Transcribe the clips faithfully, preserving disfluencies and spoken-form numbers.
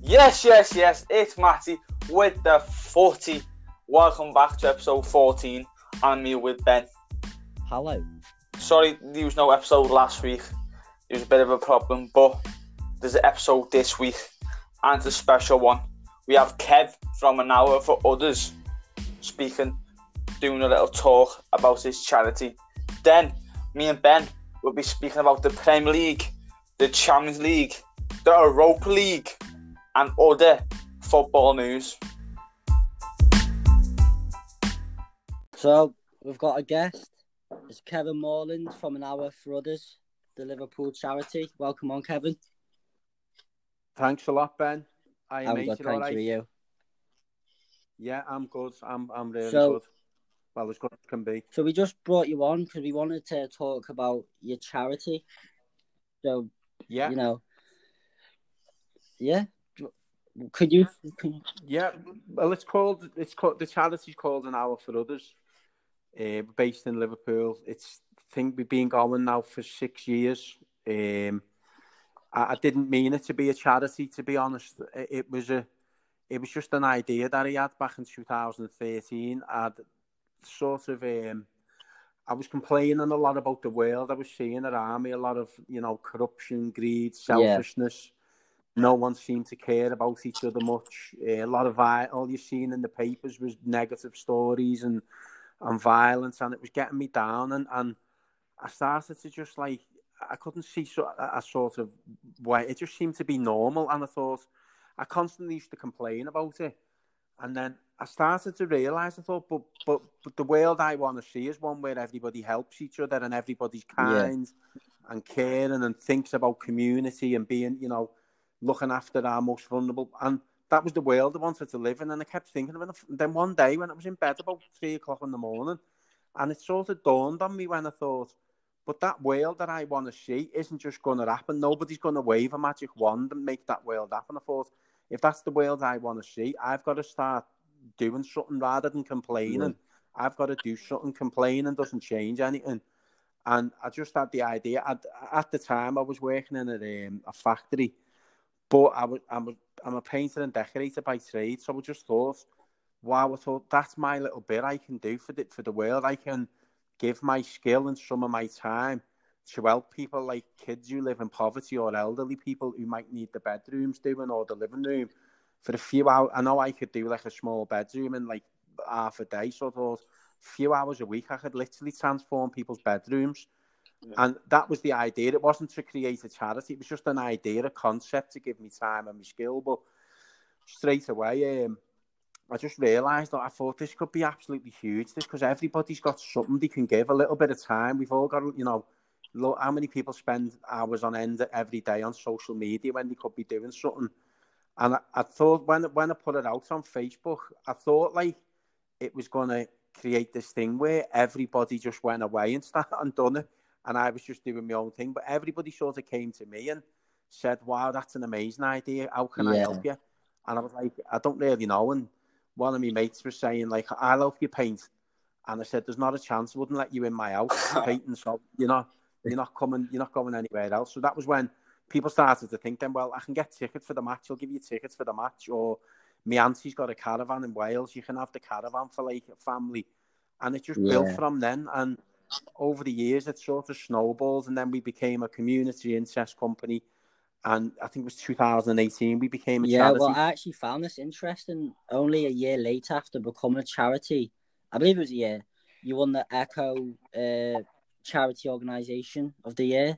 Yes, yes, yes, it's Matty with the forty. Welcome back to episode fourteen. I'm here with Ben. Hello. Sorry, there was no episode last week. There was a bit of a problem, but there's an episode this week, and it's a special one. We have Kev from An Hour for Others speaking, doing a little talk about his charity. Then, me and Ben will be speaking about the Premier League, the Champions League, the Europa League, and other football news. So, we've got a guest. It's Kevin Morland from An Hour for Others, the Liverpool charity. Welcome on, Kevin. Thanks a lot, Ben. I am I'm good, thank right. you. you. Yeah, I'm good. I'm I'm really so, good. Well, as good as can be. So we just brought you on because we wanted to talk about your charity. So, yeah, you know, yeah. Could you? Can you... Yeah. Well, it's called. It's called the charity's called An Hour for Others. Uh, based in Liverpool. It's I think we've been going now for six years. Um, I, I didn't mean it to be a charity, to be honest. It, it was a. It was just an idea that I had back in two thousand thirteen. I'd sort of, um, I was complaining a lot about the world I was seeing around me, a lot of, you know, corruption, greed, selfishness. Yeah. No one seemed to care about each other much. Uh, a lot of, all you've seen in the papers was negative stories and, and violence, and it was getting me down. And, and I started to just like, I couldn't see so, a, a sort of way, it just seemed to be normal. And I thought, I constantly used to complain about it. And then I started to realise, I thought, but, but but the world I want to see is one where everybody helps each other and everybody's kind yeah. and caring and thinks about community and being, you know, looking after our most vulnerable. And that was the world I wanted to live in. And I kept thinking of it. And then one day when I was in bed about three o'clock in the morning, and it sort of dawned on me when I thought, but that world that I want to see isn't just going to happen. Nobody's going to wave a magic wand and make that world happen. I thought, if that's the world I want to see, I've got to start doing something rather than complaining. Yeah. I've got to do something. Complaining doesn't change anything. And I just had the idea. I'd, at the time, I was working in a, um, a factory, but I was, I'm, a, I'm a painter and decorator by trade. So I just thought, wow, I thought that's my little bit I can do for the, for the world. I can give my skill and some of my time to help people like kids who live in poverty or elderly people who might need the bedrooms doing or the living room for a few hours. I know I could do like a small bedroom in like half a day, so I thought a few hours a week I could literally transform people's bedrooms. Yeah. And that was the idea. It wasn't to create a charity, it was just an idea, a concept to give me time and my skill. But straight away, um, I just realised that I thought this could be absolutely huge, this, because everybody's got something they can give, a little bit of time. We've all got, you know, look, how many people spend hours on end every day on social media when they could be doing something? And I, I thought when, when I put it out on Facebook, I thought like it was going to create this thing where everybody just went away and started and done it. And I was just doing my own thing. But everybody sort of came to me and said, wow, that's an amazing idea. How can yeah. I help you? And I was like, I don't really know. And one of my mates was saying, like, I'll help you paint. And I said, there's not a chance I wouldn't let you in my house painting. So, you know, You're not coming. You're not going anywhere else. So that was when people started to think. Then, well, I can get tickets for the match. I'll give you tickets for the match. Or my auntie's got a caravan in Wales. You can have the caravan for like a family. And it just yeah. built from then. And over the years, it sort of snowballed. And then we became a community interest company. And I think it was two thousand eighteen we became a yeah, charity. Yeah, well, I actually found this interesting. Only a year later, after becoming a charity, I believe it was a year, you won the Echo. Uh, Charity Organisation of the Year.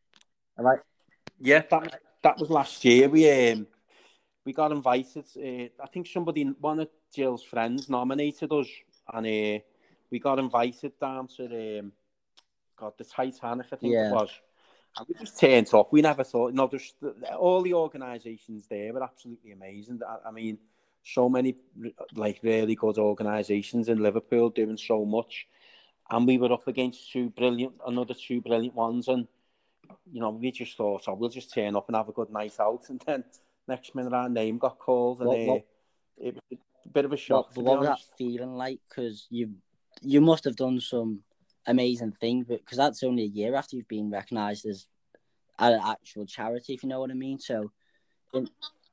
All right. Yeah, that that was last year. We um we got invited. Uh, I think somebody, one of Jill's friends, nominated us, and uh, we got invited down to the um, God the Titanic. I think yeah. it was. And we just turned up. We never thought. No, there's all the organisations there were absolutely amazing. I, I mean, so many like really good organisations in Liverpool doing so much. And we were up against two brilliant, another two brilliant ones. And, you know, we just thought, oh, we'll just turn up and have a good night out. And then next minute our name got called. And what, what, uh, it was a bit of a shock, what, to be what honest. was that feeling like? Because you you must have done some amazing things. Because that's only a year after you've been recognised as an actual charity, if you know what I mean. So, in...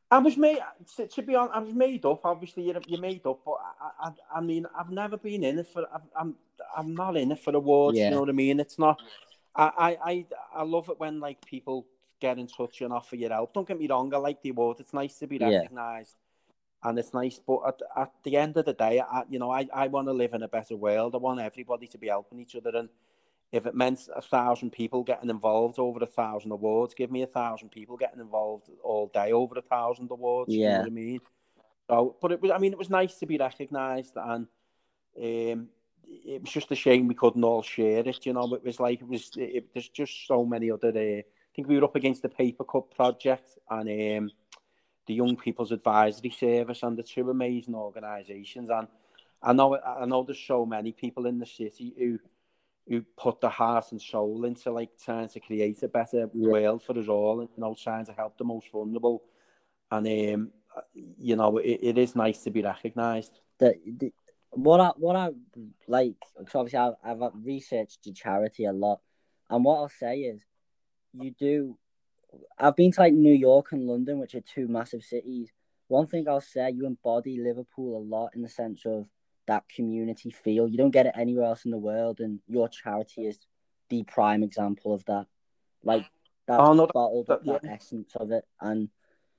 I was made, to, to be honest, I was made up. Obviously, you're, you're made up, but I, I, I mean, I've never been in it for. I'm, I'm not in it for awards. Yeah. You know what I mean? It's not. I, I, I, I love it when like people get in touch and offer your help. Don't get me wrong. I like the award. It's nice to be Yeah. recognised, and it's nice. But at, at the end of the day, I, you know, I, I want to live in a better world. I want everybody to be helping each other, and if it meant a thousand people getting involved over a thousand awards, give me a thousand people getting involved all day over a thousand awards. Yeah. You know what I mean? So, but it was, I mean, it was nice to be recognised, and um, it was just a shame we couldn't all share it. You know, it was like it was. It, it, there's just so many other. Uh, I think we were up against the Paper Cup project and um, the Young People's Advisory Service, and the two amazing organisations. And I know, I know, there's so many people in the city who. who put their heart and soul into like trying to create a better Yeah. world for us all, and you know, trying to help the most vulnerable. And um, you know, it, it is nice to be recognised. The, the what I what I like, because obviously I've, I've researched the charity a lot, and what I'll say is, you do. I've been to like New York and London, which are two massive cities. One thing I'll say, you embody Liverpool a lot in the sense of that community feel. You don't get it anywhere else in the world, and your charity is the prime example of that. Like that's Oh, no, bottled up that, that essence of it, and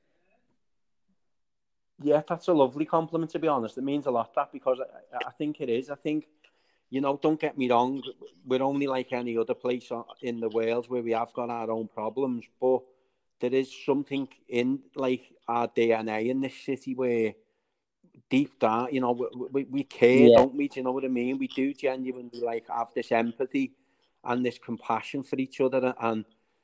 yeah, that's a lovely compliment. To be honest, it means a lot. That because I, I think it is. I think, you know, don't get me wrong, we're only like any other place in the world where we have got our own problems, but there is something in like our D N A in this city where deep down, you know, we, we, we care, yeah, don't we? Do you know what I mean? We do genuinely like have this empathy and this compassion for each other. And,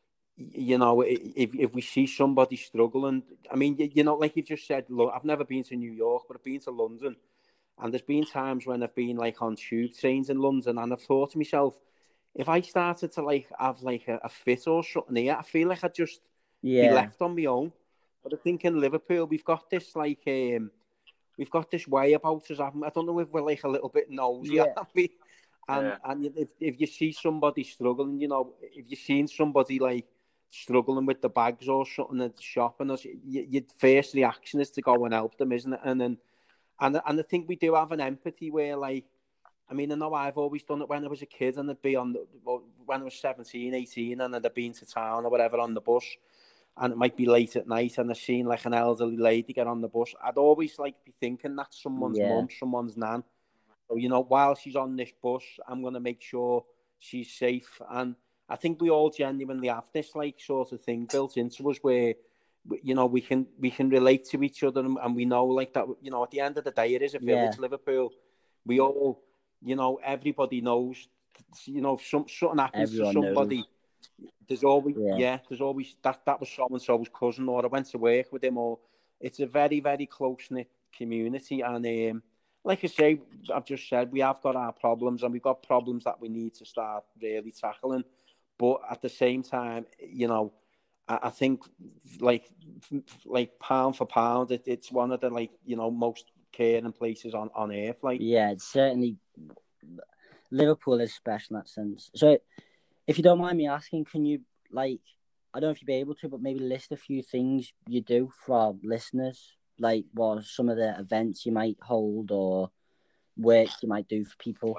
you know, if if we see somebody struggling, I mean, you, you know, like you just said, look, I've never been to New York, but I've been to London. And there's been times when I've been like on tube trains in London, and I've thought to myself, if I started to like have like a, a fit or something here, I feel like I'd just be yeah, left on my own. But I think in Liverpool, we've got this like, um, we've got this way about us. I don't know if we're like a little bit nosy, yeah, are we? And Yeah. and if if you see somebody struggling, you know, if you've seen somebody like struggling with the bags or something at the shop, and us, you, your first reaction is to go and help them, isn't it? And then and and I think we do have an empathy where, like, I mean, I know I've always done it when I was a kid, and I'd be on the, when I was seventeen, eighteen, and I'd have been to town or whatever on the bus, and it might be late at night, and I've seen like an elderly lady get on the bus. I'd always like be thinking that's someone's yeah, mum, someone's nan. So, you know, while she's on this bus, I'm going to make sure she's safe. And I think we all genuinely have this like sort of thing built into us where, you know, we can we can relate to each other, and, and we know like that, you know, at the end of the day, it is a village, yeah. Liverpool. We all, you know, everybody knows, you know, if some, something happens to Everyone knows. somebody, there's always, Yeah. yeah, there's always, that, that was so-and-so's cousin, or I went to work with him, or it's a very, very close-knit community. And um, like I say, I've just said, we have got our problems, and we've got problems that we need to start really tackling. But at the same time, you know, I, I think like like pound for pound, it, it's one of the like, you know, most caring places on, on earth. Like, Yeah, it's certainly Liverpool is special in that sense. So, if you don't mind me asking, can you like, I don't know if you'd be able to, but maybe list a few things you do for our listeners, like what are some of the events you might hold or work you might do for people?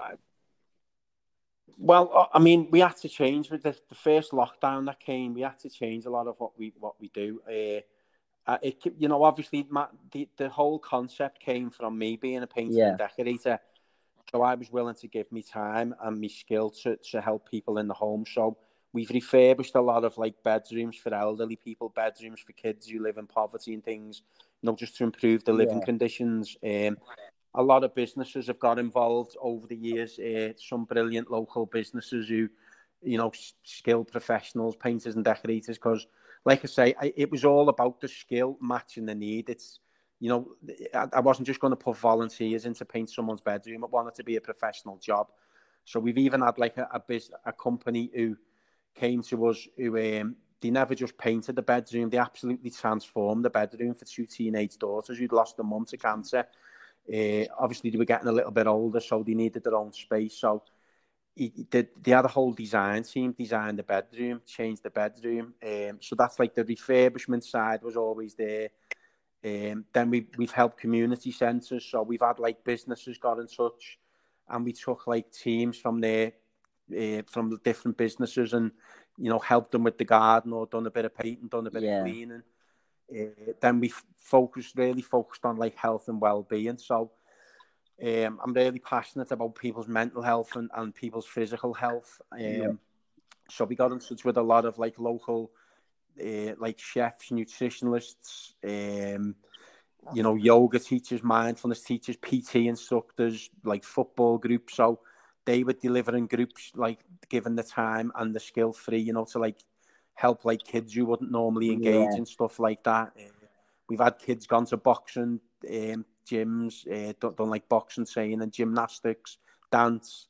well, I mean, we had to change with the, the first lockdown that came. We had to change a lot of what we what we do. Uh, uh, it, you know, obviously, my, the the whole concept came from me being a painter Yeah. and decorator. So I was willing to give me time and my skill to, to help people in the home. So we've refurbished a lot of like bedrooms for elderly people, bedrooms for kids who live in poverty and things, you know, just to improve the living Yeah. conditions. Um, a lot of businesses have got involved over the years. Uh, some brilliant local businesses who, you know, skilled professionals, painters and decorators. Because, like I say, I, it was all about the skill matching the need. It's, you know, I wasn't just going to put volunteers in to paint someone's bedroom. I wanted to be a professional job. So we've even had like a a, business, a company who came to us who um, they never just painted the bedroom. They absolutely transformed the bedroom for two teenage daughters who'd lost their mum to cancer. Uh, obviously, they were getting a little bit older, so they needed their own space. So he, they, they had a whole design team, design the bedroom, change the bedroom. Um, so that's like the refurbishment side was always there. Um, then we, we've helped community centres. So we've had like businesses got in touch and we took like teams from there, uh, from the different businesses and, you know, helped them with the garden or done a bit of painting, done a bit Yeah. of cleaning. Uh, then we focused, really focused on like health and well-being. So um, I'm really passionate about people's mental health and, and people's physical health. Um, Yeah. So we got in touch with a lot of like local, uh, like chefs, nutritionalists, um, you know, yoga teachers, mindfulness teachers, P T instructors, like football groups. So they were delivering groups, like given the time and the skill free, you know, to like help like kids who wouldn't normally engage Yeah. in stuff like that. Uh, we've had kids gone to boxing um, gyms, uh, done, done like boxing training and gymnastics, dance.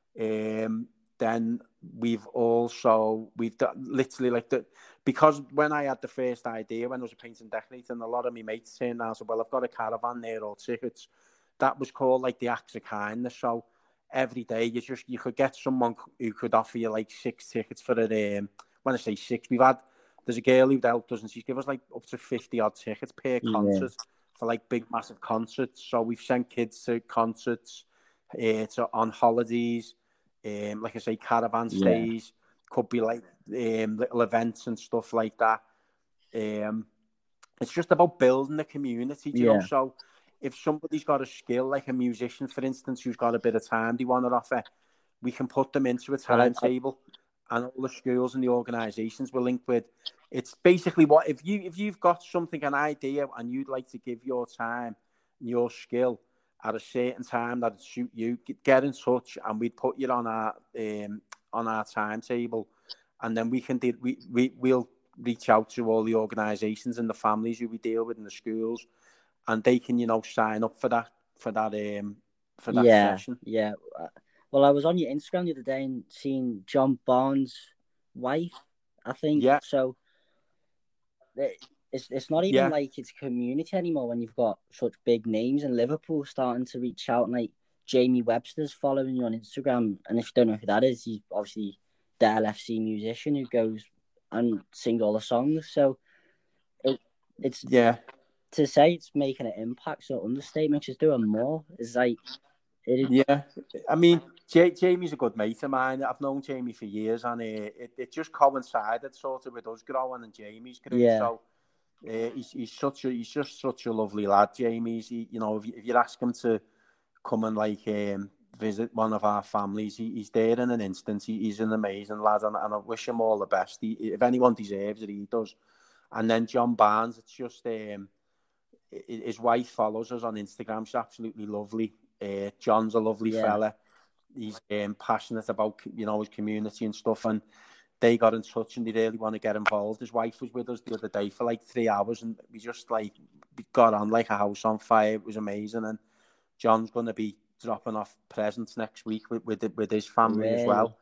Um, then we've also we've done literally like the because when I had the first idea when I was a painting decorator, and a lot of my mates turned around and said, "Well, I've got a caravan there or tickets." That was called like the acts of kindness. So every day you just you could get someone who could offer you like six tickets for it. Um, when I say six, we've had there's a girl who helped us and she's given us like up to fifty odd tickets per Yeah. concert for like big massive concerts. So we've sent kids to concerts, uh, to on holidays. Um, like I say, caravan Yeah. stays, could be like um, little events and stuff like that. Um, it's just about building the community, do you know? Yeah. So if somebody's got a skill, like a musician, for instance, who's got a bit of time they want to offer, we can put them into a Well, I, I, timetable, and all the schools and the organisations we're linked with. It's basically what if you if you've got something, an idea, and you'd like to give your time and your skill at a certain time that would suit you, get in touch and we'd put you on our um, on our timetable, and then we can do, we, we we'll reach out to all the organisations and the families who we deal with in the schools, and they can, you know, sign up for that for that um for that yeah. session. Yeah. Well, I was on your Instagram the other day and seen John Barnes' wife, I think. Yeah. So it's it's not even Yeah. like it's community anymore when you've got such big names in Liverpool starting to reach out, and like Jamie Webster's following you on Instagram, and if you don't know who that is, he's obviously the L F C musician who goes and sings all the songs. So it, it's Yeah. to say it's making an impact, so understatement. Just doing more is like it is. Yeah, I mean, J- Jamie's a good mate of mine. I've known Jamie for years, and uh, it, it just coincided sort of with us growing and Jamie's grew. Yeah. So uh, he's, he's such a he's just such a lovely lad. Jamie's, he, you know, if you, if you ask him to come and like um, visit one of our families, he, he's there in an instant. He, he's an amazing lad, and, and I wish him all the best. He, if anyone deserves it, he does. And then John Barnes, it's just um, his wife follows us on Instagram. She's absolutely lovely. Uh, John's a lovely Yeah. fella. He's um, passionate about, you know, his community and stuff, and they got in touch and they really want to get involved. His wife was with us the other day for like three hours and we just like we got on like a house on fire. It was amazing. And John's going to be dropping off presents next week with with, with his family Really? as well.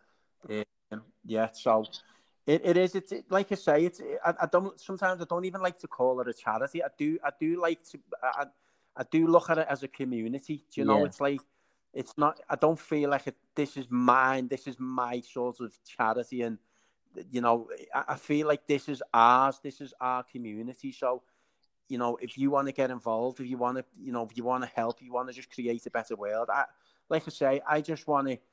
Um, yeah, so it, it is. It's it, like I say. It's I, I don't sometimes I don't even like to call it a charity. I do I do like to I, I do look at it as a community. Do you know? Yeah. It's like it's not. I don't feel like it, this is mine. This is my sort of charity, and you know, I, I feel like this is ours. This is our community. So, you know, if you want to get involved, if you want to, you know, if you want to help, you want to just create a better world. I, like I say, I just want to.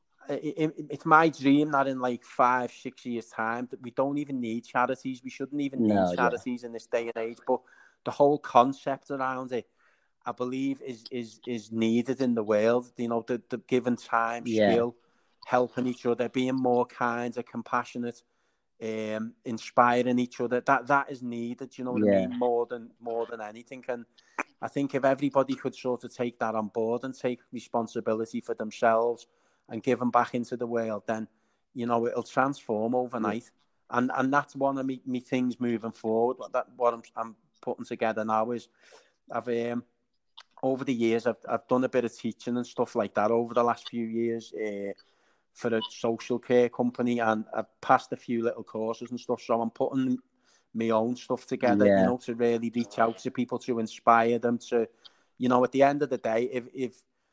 It, it, it's my dream that in like five, six years' time, that we don't even need charities. We shouldn't even No, need yeah. charities in this day and age. But the whole concept around it, I believe, is is is needed in the world. You know, the, the given time, Yeah. skill, helping each other, being more kind and compassionate, um, inspiring each other. That that is needed. You know what Yeah. I mean? More than more than anything. And I think if everybody could sort of take that on board and take responsibility for themselves and give them back into the world, then, you know, it'll transform overnight. Yeah. And and that's one of me, me things moving forward. That what I'm, I'm putting together now is I've um, over the years I've I've done a bit of teaching and stuff like that over the last few years uh, for a social care company, and I've passed a few little courses and stuff. So I'm putting my own stuff together, Yeah. you know, to really reach out to people, to inspire them, to, you know, at the end of the day, if if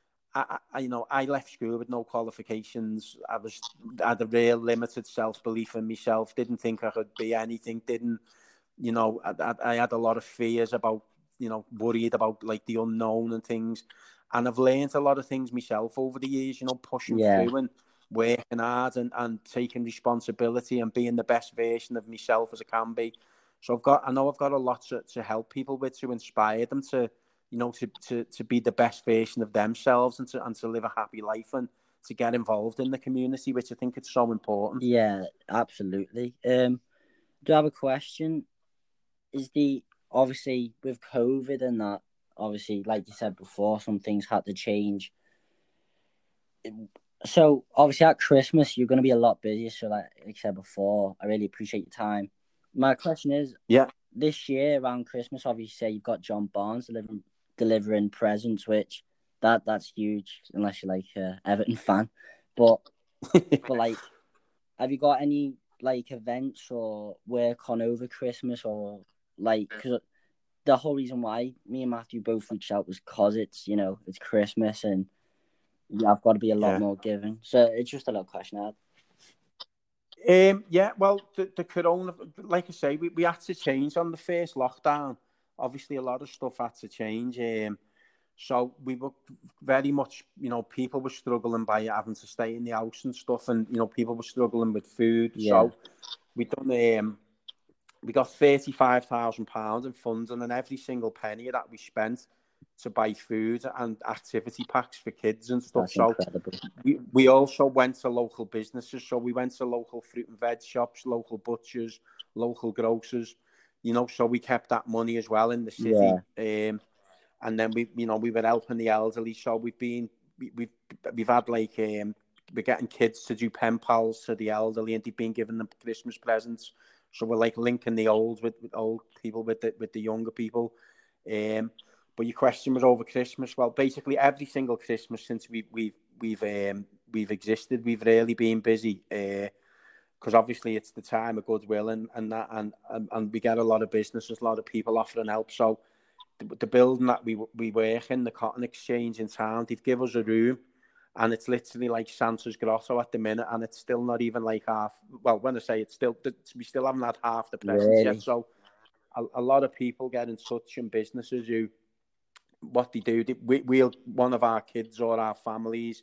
I, I, you know, I left school with no qualifications. I was I had a real limited self belief in myself. Didn't think I could be anything. Didn't, you know, I, I, I had a lot of fears about you know, worried about like the unknown and things. And I've learned a lot of things myself over the years, you know, pushing Yeah. through and working hard and, and taking responsibility and being the best version of myself as I can be. So I've got, I know I've got a lot to, to help people with, to inspire them to, you know, to, to, to be the best version of themselves and to, and to live a happy life and to get involved in the community, which I think it's so important. Yeah, absolutely. Um, do I have a question? Is the, obviously with COVID and that, obviously, like you said before, some things had to change. So obviously at Christmas, you're going to be a lot busier. So like, like I said before, I really appreciate your time. My question is, Yeah. this year around Christmas, obviously you've got John Barnes delivering delivering presents, which that that's huge unless you're like a Everton fan. But but like, have you got any like events or work on over Christmas or like, because the whole reason why me and Matthew both reached out was because it's, you know, it's Christmas and yeah, I've got to be a lot Yeah. more giving. So it's just a little question I had. Um, yeah, well, the, the corona, like I say, we, we had to change on the first lockdown. Obviously, a lot of stuff had to change. Um, so we were very much, you know, people were struggling by having to stay in the house and stuff, and you know, people were struggling with food. Yeah. So we done um, we got thirty-five thousand pounds in funds, and then every single penny that we spent to buy food and activity packs for kids and stuff. That's so incredible. we, we also went to local businesses. So we went to local fruit and veg shops, local butchers, local grocers, you know, so we kept that money as well in the city. Yeah. Um, and then we, you know, we were helping the elderly. So we've been, we, we've, we've had like, um, we're getting kids to do pen pals to the elderly and they've been giving them Christmas presents. So we're like linking the old with, with old people with the, with the younger people. Um, But your question was over Christmas. Well, basically every single Christmas since we, we've we've um, we've existed, we've really been busy because uh, obviously it's the time of goodwill and and that and, and and we get a lot of businesses, a lot of people offering help. So the, the building that we we work in, the Cotton Exchange in town, they've given us a room, and it's literally like Santa's Grotto at the minute, and it's still not even like half. Well, when I say it's still, we still haven't had half the presents Really? yet. So a, a lot of people get in touch in businesses who. What they do, they, we, we'll one of our kids or our families,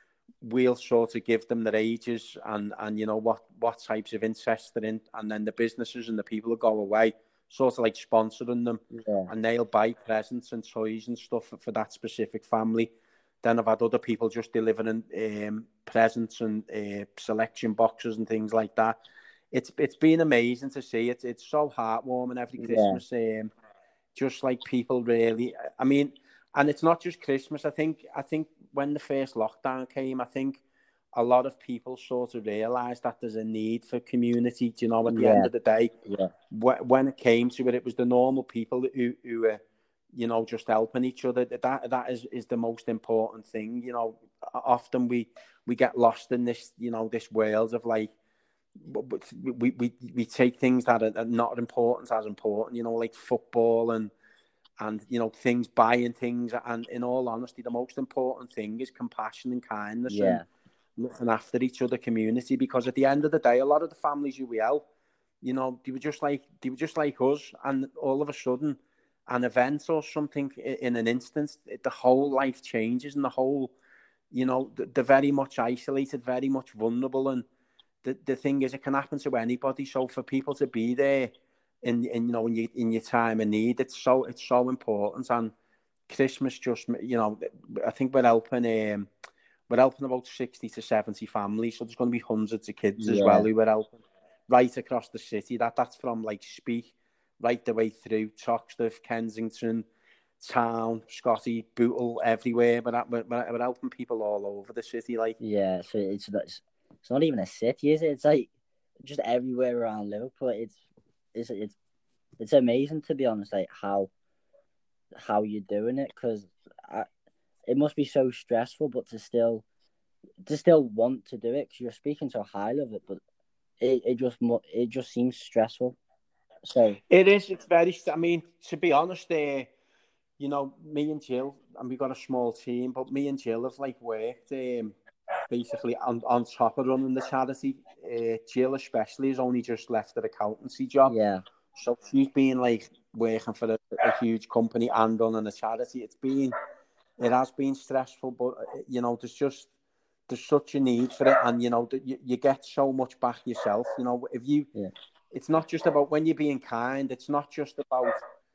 we'll sort of give them their ages and and you know what what types of interest they're in, and then the businesses and the people who go away, sort of like sponsoring them, Yeah. and they'll buy presents and toys and stuff for, for that specific family. Then I've had other people just delivering um, presents and uh, selection boxes and things like that. It's it's been amazing to see. It's it's so heartwarming every Christmas. Yeah. Um, just like people really, I mean, and it's not just Christmas. I think, I think when the first lockdown came, I think a lot of people sort of realised that there's a need for community. Do you know, at the Yeah. end of the day, Yeah. when it came to it, it was the normal people who, who were, you know, just helping each other. That that is, is the most important thing. You know, often we we get lost in this, you know, this world of like, we we we take things that are not important as important, you know, like football and and you know things, buying things, and in all honesty, the most important thing is compassion and kindness. Yeah. And looking after each other, community. Because at the end of the day, a lot of the families who we help, you know, they were just like they were just like us, and all of a sudden, an event or something in an instance, the whole life changes, and the whole, you know, they're very much isolated, very much vulnerable, and the, the thing is, it can happen to anybody. So for people to be there in, in you know, in your, in your time of need, it's so it's so important. And Christmas just, you know, I think we're helping um, we're helping about sixty to seventy families. So there's going to be hundreds of kids Yeah. as well who we're helping right across the city. That that's from like Speke right the way through Toxteth, Kensington, Town, Scotty, Bootle, everywhere. But we're, we're, we're helping people all over the city. Like, yeah, so it's it's it's not even a city, is it? It's like just everywhere around Liverpool. It's it's it's it's amazing, to be honest, like how how you're doing it, because it must be so stressful, but to still to still want to do it, because you're speaking so highly of it, but it it just it just seems stressful. So it is. It's very. I mean, to be honest, there. Uh, you know, me and Jill, and we've got a small team, but me and Jill have like worked um, basically on, on top of running the charity. Uh, Jill especially has only just left her accountancy job. yeah, So she's been like working for a, a huge company and running a charity. It's been, it has been stressful, but you know, there's just there's such a need for it, and you know, you, you get so much back yourself. You know, if you, yeah. it's not just about when you're being kind. It's not just about,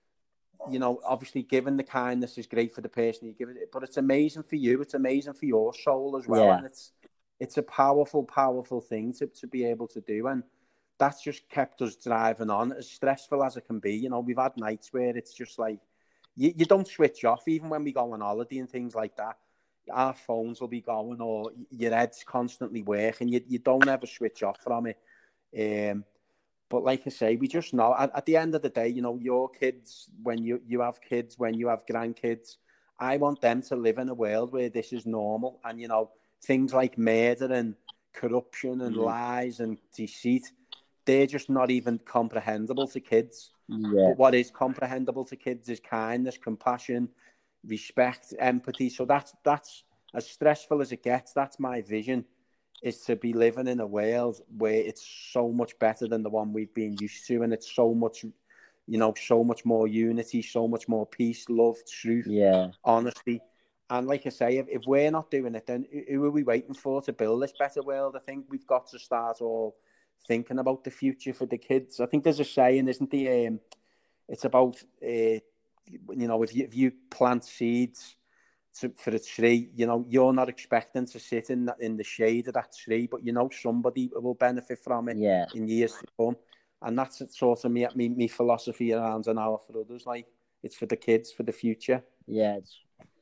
you know, obviously giving the kindness is great for the person you give it, but it's amazing for you. It's amazing for your soul as well, Yeah. and it's it's a powerful, powerful thing to to be able to do, and that's just kept us driving on, as stressful as it can be. You know, we've had nights where it's just like you, you don't switch off, even when we go on holiday and things like that. Our phones will be going, or your head's constantly working. You you don't ever switch off from it. Um, But like I say, we just know at, at the end of the day, you know, your kids, when you, you have kids, when you have grandkids, I want them to live in a world where this is normal. And, you know, things like murder and corruption and Mm. lies and deceit, they're just not even comprehensible to kids. Yeah. But what is comprehensible to kids is kindness, compassion, respect, empathy. So that's, that's as stressful as it gets. That's my vision, is to be living in a world where it's so much better than the one we've been used to, and it's so much, you know, so much more unity, so much more peace, love, truth, Yeah. honesty. And like I say, if, if we're not doing it, then who are we waiting for to build this better world? I think we've got to start all thinking about the future for the kids. I think there's a saying, isn't there? Um, it's about, uh, you know, if you, if you plant seeds to, for a tree, you know, you're not expecting to sit in that, in the shade of that tree, but you know somebody will benefit from it Yeah. in years to come. And that's sort of me, me, me philosophy around an hour for others. Like, it's for the kids, for the future. Yeah. It's,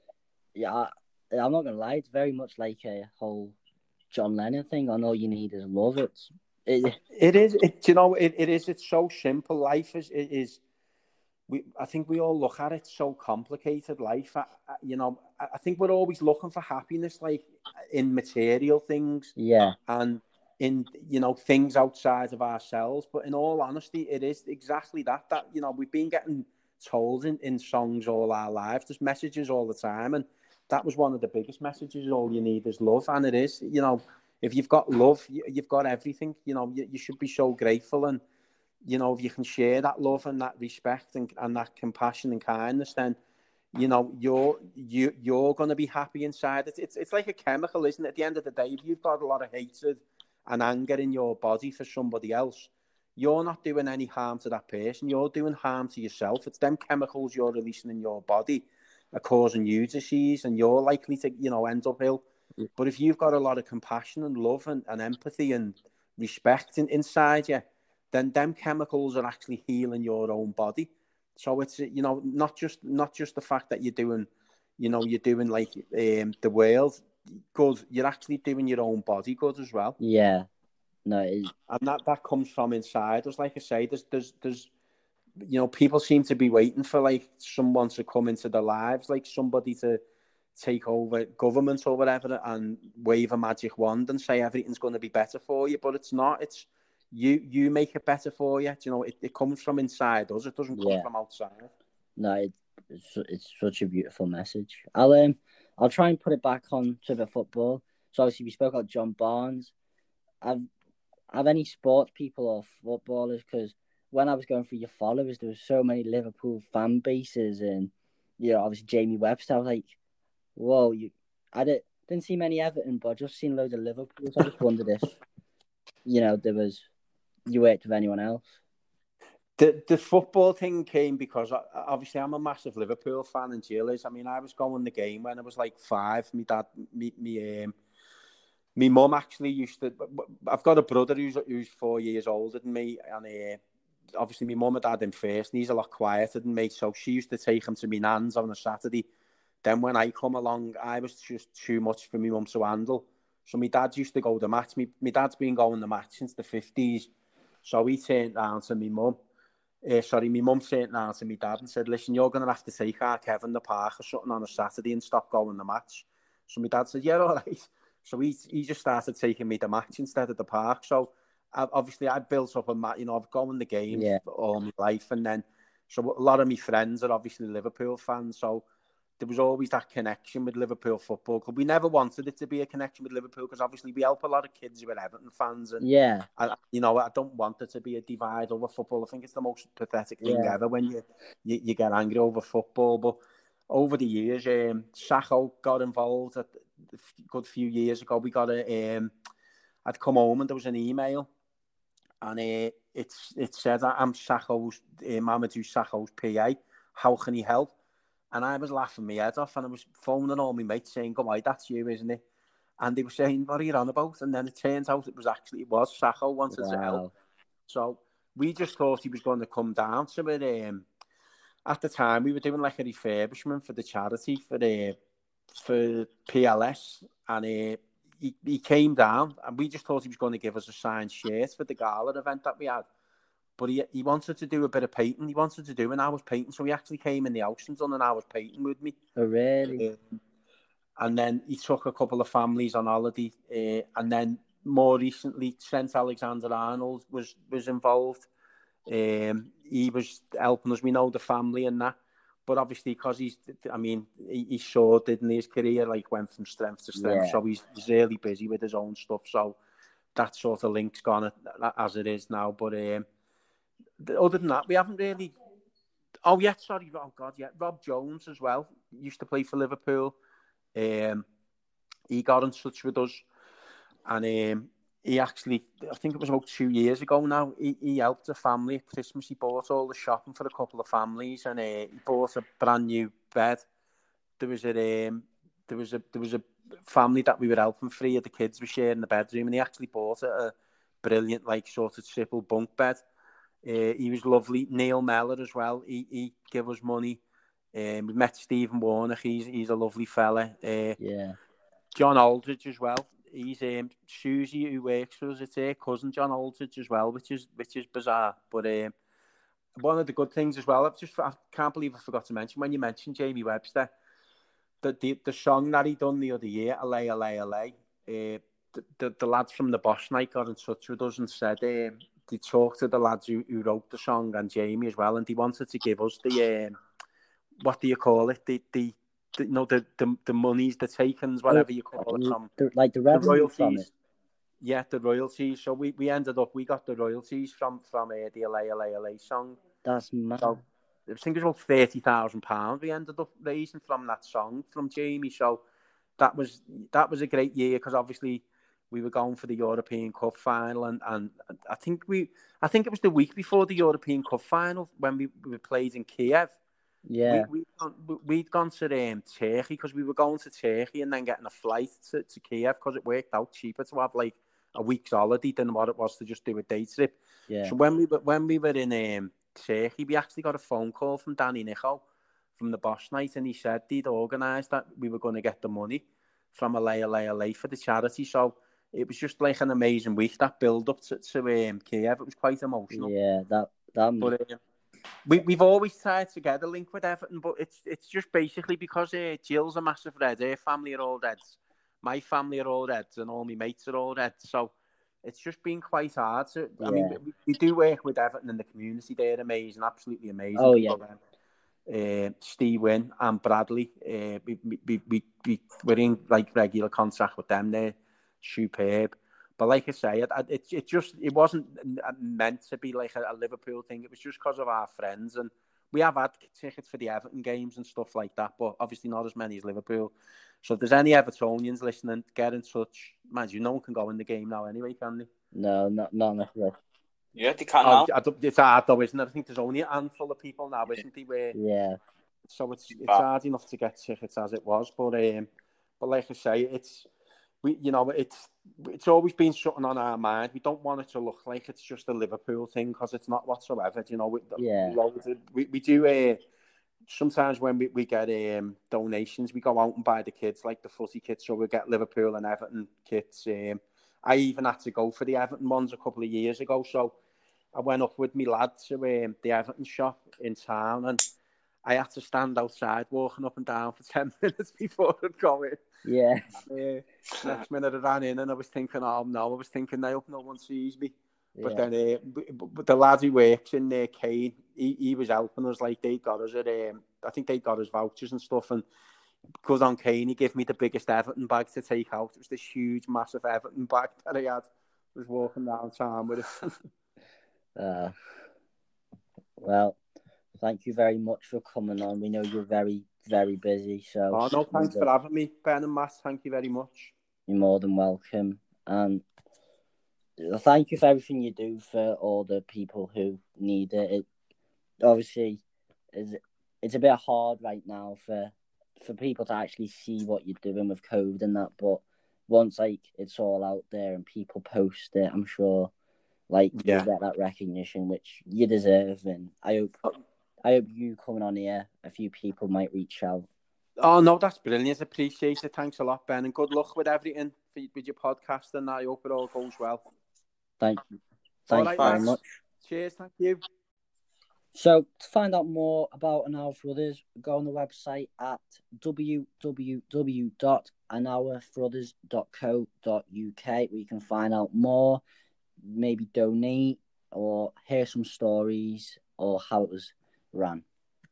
yeah. I, I'm not gonna lie. It's very much like a whole John Lennon thing. On all you need is love. It's it, It is. It you know it, it is. It's so simple. Life is it is. We, I think we all look at it so complicated. Life, I, I, you know, I, I think we're always looking for happiness, like in material things, yeah. and in, you know, things outside of ourselves. But in all honesty, it is exactly that. That, you know, we've been getting told in, in songs all our lives. There's messages all the time, and that was one of the biggest messages. All you need is love, and it is. You know, if you've got love, you, you've got everything. You know, you, you should be so grateful, and you know, if you can share that love and that respect and, and that compassion and kindness, then, you know, you're you you're going to be happy inside. It's, it's it's like a chemical, isn't it? At the end of the day, if you've got a lot of hatred and anger in your body for somebody else, you're not doing any harm to that person. You're doing harm to yourself. It's them chemicals you're releasing in your body are causing you disease, and you're likely to, you know, end up ill. But if you've got a lot of compassion and love and, and empathy and respect in, inside you, then them chemicals are actually healing your own body. So it's, you know, not just not just the fact that you're doing, you know, you're doing like um, the world good, you're actually doing your own body good as well. Yeah. No, it, And that, that comes from inside us. Like I say, there's, there's, there's, you know, people seem to be waiting for like someone to come into their lives, like somebody to take over government or whatever and wave a magic wand and say everything's going to be better for you. But it's not. It's, You you make it better for you. You know, it, it comes from inside us. It doesn't come yeah. from outside. No, it, it's it's such a beautiful message. I'll um I'll try and put it back on to the football. So obviously we spoke about John Barnes. I've have any sports people or footballers, because when I was going through your followers, there was so many Liverpool fan bases, and you know, obviously Jamie Webster. I was like, whoa, you I didn't didn't see many Everton, but I just seen loads of Liverpool. So I just wondered if, you know, there was you worked with anyone else. The the football thing came because I, obviously I'm a massive Liverpool fan, and Jill is. I mean, I was going the game when I was like five. My dad, me, me, um, my mum actually used to. I've got a brother who's who's four years older than me, and uh, obviously my mum and dad in first, and he's a lot quieter than me. So she used to take him to my nan's on a Saturday. Then when I come along, I was just too much for my mum to handle. So my dad used to go to the match. Me, my dad's been going to the match since the fifties. So he turned round to my mum. Uh, sorry, my mum turned round to my dad and said, listen, you're going to have to take our Kevin the park or something on a Saturday and stop going to the match. So my dad said, yeah, all right. So he he just started taking me to match instead of the park. So I, obviously I built up a match, you know, I've gone the games Yeah. all my life. And then, so a lot of my friends are obviously Liverpool fans. So there was always that connection with Liverpool Football Club. We never wanted it to be a connection with Liverpool because obviously we help a lot of kids who are Everton fans. And, yeah. I, you know, I don't want it to be a divide over football. I think it's the most pathetic thing Yeah. ever when you, you, you get angry over football. But over the years, um, Sacco got involved a good few years ago. We got a, um, I'd come home and there was an email and uh, it's, it said, I'm Sacco's, uh, Mamadou Sacco's P A. How can he help? And I was laughing my head off and I was phoning all my mates saying, come on, that's you, isn't it? And they were saying, what are you on about? And then it turns out it was actually, it was Sacco wanted wow. to help. So we just thought he was going to come down to it. Um, at the time, we were doing like a refurbishment for the charity for the for P L S. And uh, he, he came down and we just thought he was going to give us a signed shirt for the gala event that we had. But he, he wanted to do a bit of painting. He wanted to do an hour's painting. So he actually came in the house and done an hour's painting with me. Oh, really? Um, and then he took a couple of families on holiday. Uh, and then more recently, Trent Alexander-Arnold was, was involved. Um, he was helping us. We know the family and that. But obviously, because he's, I mean, he, he saw, didn't he? His career like went from strength to strength. Yeah. So he's, he's really busy with his own stuff. So that sort of link's gone as it is now. But... Um, other than that, we haven't really... Oh, yeah, sorry. Oh, God, yeah. Rob Jones as well. Used to play for Liverpool. Um, he got in touch with us. And um, he actually... I think it was about two years ago now. He, he helped a family at Christmas. He bought all the shopping for a couple of families. And uh, he bought a brand new bed. There was a... Um, there was a there was a family that we were helping. Three of the kids were sharing the bedroom. And he actually bought a, a brilliant, like, sort of triple bunk bed. Uh, he was lovely. Neil Mellor as well. He he gave us money. Um, we met Stephen Warnock. He's he's a lovely fella. Uh, yeah. John Aldridge as well. He's um, Susie who works for us. It's her cousin John Aldridge as well, which is which is bizarre. But um, one of the good things as well. I've just I can't believe I forgot to mention when you mentioned Jamie Webster. The the, the song that he done the other year, Allay, Allay, Allay. Uh, the, the the lads from the Boss Night got in touch with us and said. Um, They talked to the lads who, who wrote the song and Jamie as well, and they wanted to give us the um, what do you call it? The the, the you know the, the the monies, the takings, whatever you call it, from the, like the revenue the royalties. From it. Yeah, the royalties. So we, we ended up we got the royalties from from uh, the L A L A L A song. That's mad. So I think it was about thirty thousand pounds we ended up raising from that song from Jamie. So that was that was a great year because obviously. We were going for the European Cup final, and, and I think we, I think it was the week before the European Cup final when we, we played in Kiev. Yeah, we, we, we'd gone to um, Turkey because we were going to Turkey and then getting a flight to, to Kiev because it worked out cheaper to have like a week's holiday than what it was to just do a day trip. Yeah. So when we were when we were in um, Turkey, we actually got a phone call from Danny Nichol from the Boss Night, and he said he'd organised that we were going to get the money from L A L A L A for the charity. So. It was just like an amazing week, that build-up to, to um, Kiev. It was quite emotional. Yeah, that... that... But um, we, we've always tried to get a link with Everton, but it's it's just basically because uh, Jill's a massive Red. Her family are all Reds. My family are all Reds, and all my mates are all Reds. So it's just been quite hard. To, yeah. I mean, we, we do work with Everton in the community. They're amazing, absolutely amazing. Oh, yeah. Uh, Steve Wynn and Bradley. Uh, we, we, we, we, we're in like regular contact with them there. Superb, but like I say, it, it it just it wasn't meant to be like a, a Liverpool thing. It was just because of our friends, and we have had tickets for the Everton games and stuff like that, but obviously not as many as Liverpool. So if there's any Evertonians listening, get in touch. Man, you no one can go in the game now anyway, can they? No, not not necessarily. Yeah, they can oh, now. I, it's hard though, isn't it? I think there's only a handful of people now, isn't there? Where, yeah. So it's it's hard enough to get tickets as it was, but um, but like I say, it's. We, you know, it's it's always been something on our mind. We don't want it to look like it's just a Liverpool thing because it's not whatsoever. You know, we, yeah. we, we do. Uh, sometimes when we, we get um, donations, we go out and buy the kids like the footy kits. So we get Liverpool and Everton kits. Um, I even had to go for the Everton ones a couple of years ago. So I went up with my lad to um, the Everton shop in town, and I had to stand outside walking up and down for ten minutes before I'd go in. Yeah. Uh, next minute I ran in and I was thinking, oh no, I was thinking, I hope no one sees me. Yeah. But then uh, but the lad who works in there, Kane, he, he was helping us, like they got us at um, I think they got us vouchers and stuff. And goes on Kane, he gave me the biggest Everton bag to take out. It was this huge, massive Everton bag that I had. I was walking down town with it. uh, well, thank you very much for coming on. We know you're very, very busy. So, oh, no, thanks for having me, Ben and Matt. Thank you very much. You're more than welcome. And thank you for everything you do for all the people who need it. It obviously is it's a bit hard right now for for people to actually see what you're doing with COVID and that, but once like it's all out there and people post it, I'm sure like yeah. you'll get that recognition which you deserve. And I hope I hope you coming on here, a few people might reach out. Oh no, that's brilliant. Appreciate it. Thanks a lot, Ben, and good luck with everything with your podcast. And I hope it all goes well. Thank you. Thank right, you very lads. much. Cheers. Thank you. So, to find out more about An Hour for Others, go on the website at w w w dot an hour for others dot co dot u k, where you can find out more, maybe donate, or hear some stories, or how it was ran.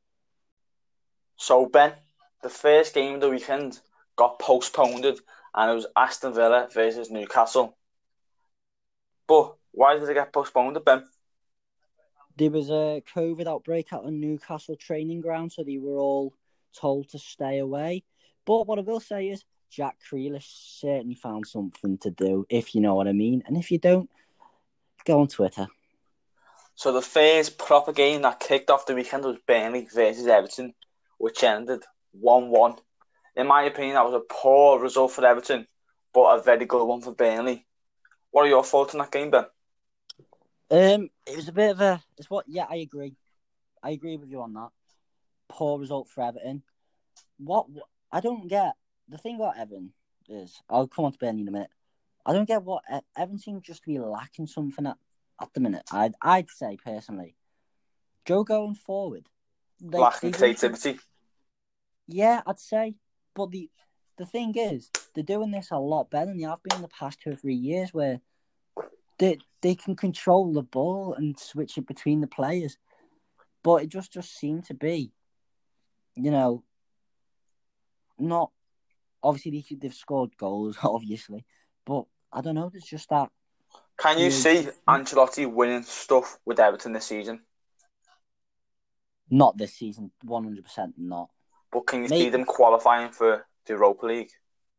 So, Ben, the first game of the weekend got postponed, and it was Aston Villa versus Newcastle. But why did it get postponed, Ben? There was a COVID outbreak at the Newcastle training ground, so they were all told to stay away. But what I will say is, Jack Grealish certainly found something to do, if you know what I mean. And if you don't, go on Twitter. So the first proper game that kicked off the weekend was Burnley versus Everton, which ended one one. In my opinion, that was a poor result for Everton, but a very good one for Burnley. What are your thoughts on that game, Ben? Um, it was a bit of a. It's what? Yeah, I agree. I agree with you on that. Poor result for Everton. What I don't get, the thing about Everton is, I'll come on to Burnley in a minute. I don't get what Everton seems just to be lacking something at, at the minute. I'd I'd say personally, Joe going forward, they, lacking they creativity. Really, yeah, I'd say. But the the thing is, they're doing this a lot better than they have been in the past two or three years, where they they can control the ball and switch it between the players. But it just, just seemed to be, you know, not... Obviously, they, they've scored goals, obviously. But, I don't know, there's just that... Can you see Ancelotti winning stuff with Everton this season? Not this season, one hundred percent not. But can you Maybe. see them qualifying for the Europa League?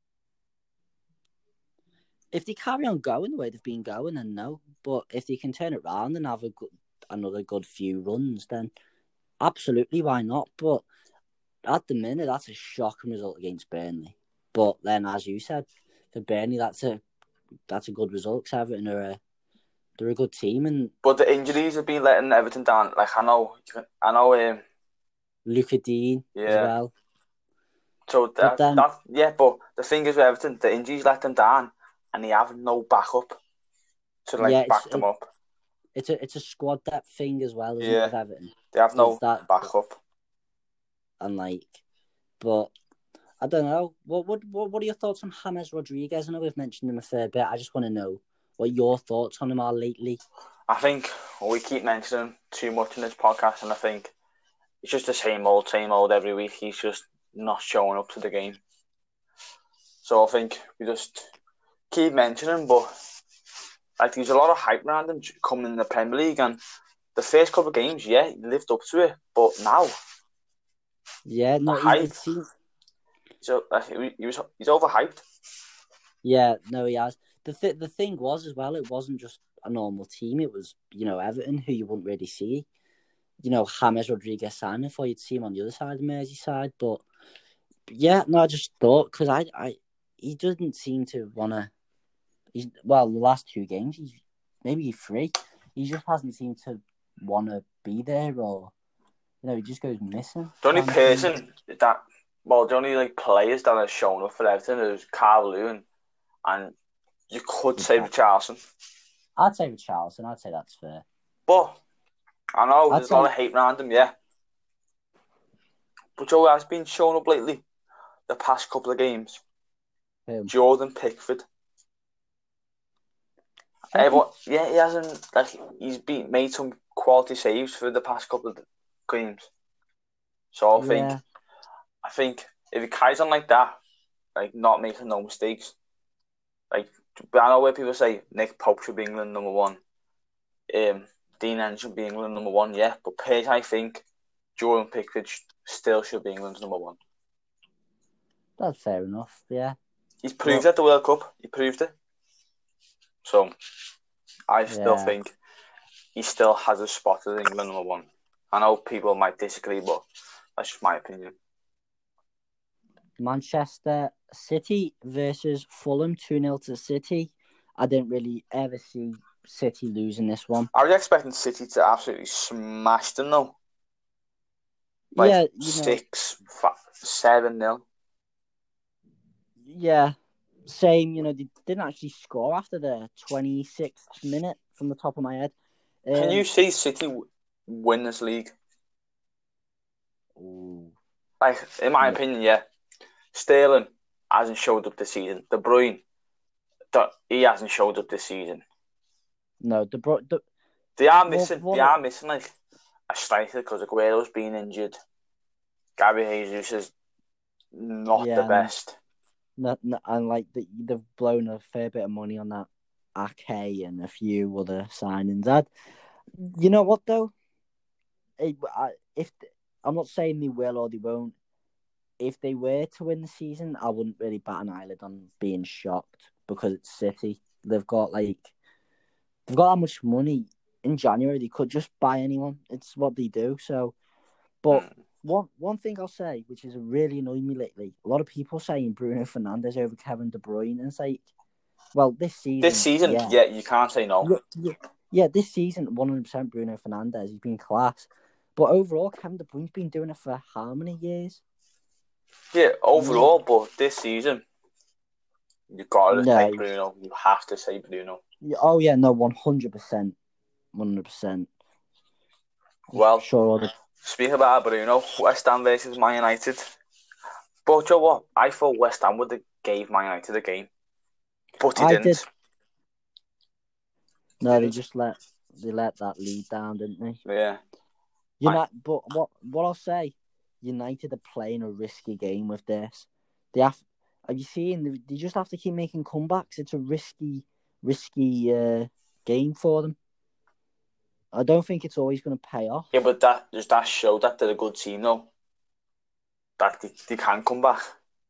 If they carry on going the way they've been going, then no. But if they can turn it around and have a good, another good few runs, then absolutely, why not? But at the minute, that's a shocking result against Burnley. But then, as you said, for Burnley, that's a that's a good result. Because Everton are a they're a good team, and but the injuries have been letting Everton down. Like I know, I know, um, Luca Dean yeah. as well. So that, then, that yeah, but the thing is with Everton, the injuries let them down. And they have no backup to like yeah, back them it, up. It's a it's a squad depth thing as well, isn't yeah. it, with Everton? They have no that, backup. And like, but I don't know. What what what are your thoughts on James Rodriguez? I know we've mentioned him a fair bit. I just want to know what your thoughts on him are lately. I think we keep mentioning him too much in this podcast, and I think it's just the same old, same old every week. He's just not showing up to the game. So I think we just keep mentioning, but like there's a lot of hype around him coming in the Premier League, and the first couple of games, yeah, he lived up to it, but now, yeah, no, hype, it seems so like, he, he was he's overhyped. Yeah, no, he has. the th- The thing was as well, it wasn't just a normal team; it was, you know, Everton, who you wouldn't really see. You know, James Rodriguez signing for, you'd see him on the other side of Merseyside, but yeah, no, I just thought because I, I, he doesn't seem to want to. He's, well, the last two games, he's maybe three. He just hasn't seemed to want to be there, or you know, he just goes missing. The only person that, well, the only like players that have shown up for Everton is Calvert-Lewin, and you could say Richarlison. I'd say Richarlison. I'd say that's fair. But I know I'd there's say... a lot of hate around him, yeah. But Joe has been showing up lately, the past couple of games. Who? Jordan Pickford. Everyone, yeah, he hasn't. Like he's been made some quality saves for the past couple of games. So I Yeah. think, I think if he carries on like that, like not making no mistakes, like I know where people say Nick Pope should be England number one, um, Dean Henderson should be England number one, yeah. But personally, I think Jordan Pickford still should be England's number one. That's fair enough. Yeah. He's proved Well, at the World Cup. He proved it. So I still yeah. think he still has a spot as England number one. I know people might disagree, but that's just my opinion. Manchester City versus Fulham, two nil to City. I didn't really ever see City losing this one. I was expecting City to absolutely smash them, though. Like yeah, you six, five, seven nil. Yeah, same. You know, they didn't actually score after the twenty-sixth minute from the top of my head. Um, Can you see City w- win this league? Ooh. Like, in my Yeah. opinion, yeah. Sterling hasn't showed up this season. De Bruyne, he hasn't showed up this season. No, the bro. The, They are Well, missing. what- They are missing like a striker because Aguero's been injured. Gabby Jesus is not Yeah, the and- best. no, no, and like the, they've blown a fair bit of money on that Ake and a few other signings. I'd, you know what though? I, I, if I'm not saying they will or they won't. If they were to win the season, I wouldn't really bat an eyelid on being shocked because it's City. They've got like they've got that much money. In January, they could just buy anyone. It's what they do. So, but Mm. one one thing I'll say, which has really annoyed me lately, a lot of people saying Bruno Fernandes over Kevin De Bruyne, and it's like, well, this season, This season, yeah, yeah, you can't say no. yeah, yeah, yeah, this season, one hundred percent Bruno Fernandes. He's been class, but overall, Kevin De Bruyne's been doing it for how many years? Yeah, overall, but this season, you got to No. say Bruno. You have to say Bruno. Yeah, oh yeah, no, one hundred percent, one hundred percent. Well, Sure, all the speaking about Bruno, West Ham versus Man United. But you know what? I thought West Ham would have gave Man United a game, but he I didn't. did. No, they Didn't. just let they let that lead down, didn't they? Yeah. United, but what what I'll say, United are playing a risky game with this. They have. Have you seen? They, they just have to keep making comebacks. It's a risky, risky uh, game for them. I don't think it's always going to pay off. Yeah, but that does that show that they're a good team, though? That they, they can come back.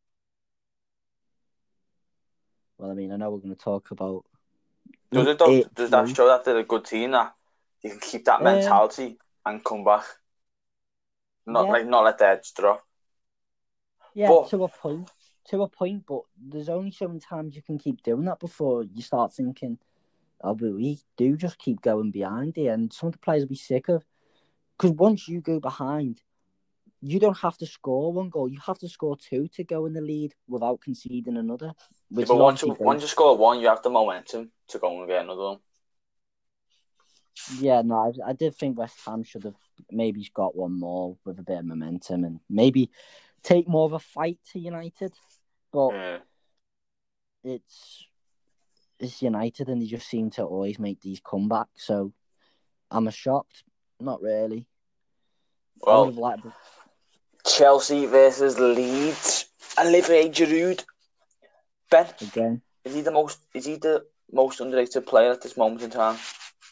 Well, I mean, I know we're going to talk about. Does it though? it Does that through. show that they're a good team, that you can keep that Um, mentality and come back? Not Yeah. like not let their heads drop. Yeah, But- to a point. To a point, but there's only so many times you can keep doing that before you start thinking, oh, but we do just keep going behind here, and some of the players will be sick of. Because once you go behind, you don't have to score one goal. You have to score two to go in the lead without conceding another. Which Yeah, but is once you obviously once you score one, you have the momentum to go and get another one. Yeah, no, I, I did think West Ham should have maybe got one more with a bit of momentum and maybe take more of a fight to United. But Yeah. it's it's United and they just seem to always make these comebacks. So I'm a shocked. Not really. I would Well, have liked. Chelsea versus Leeds. Olivier Giroud. Ben, Again. is he the most? Is he the most underrated player at this moment in time?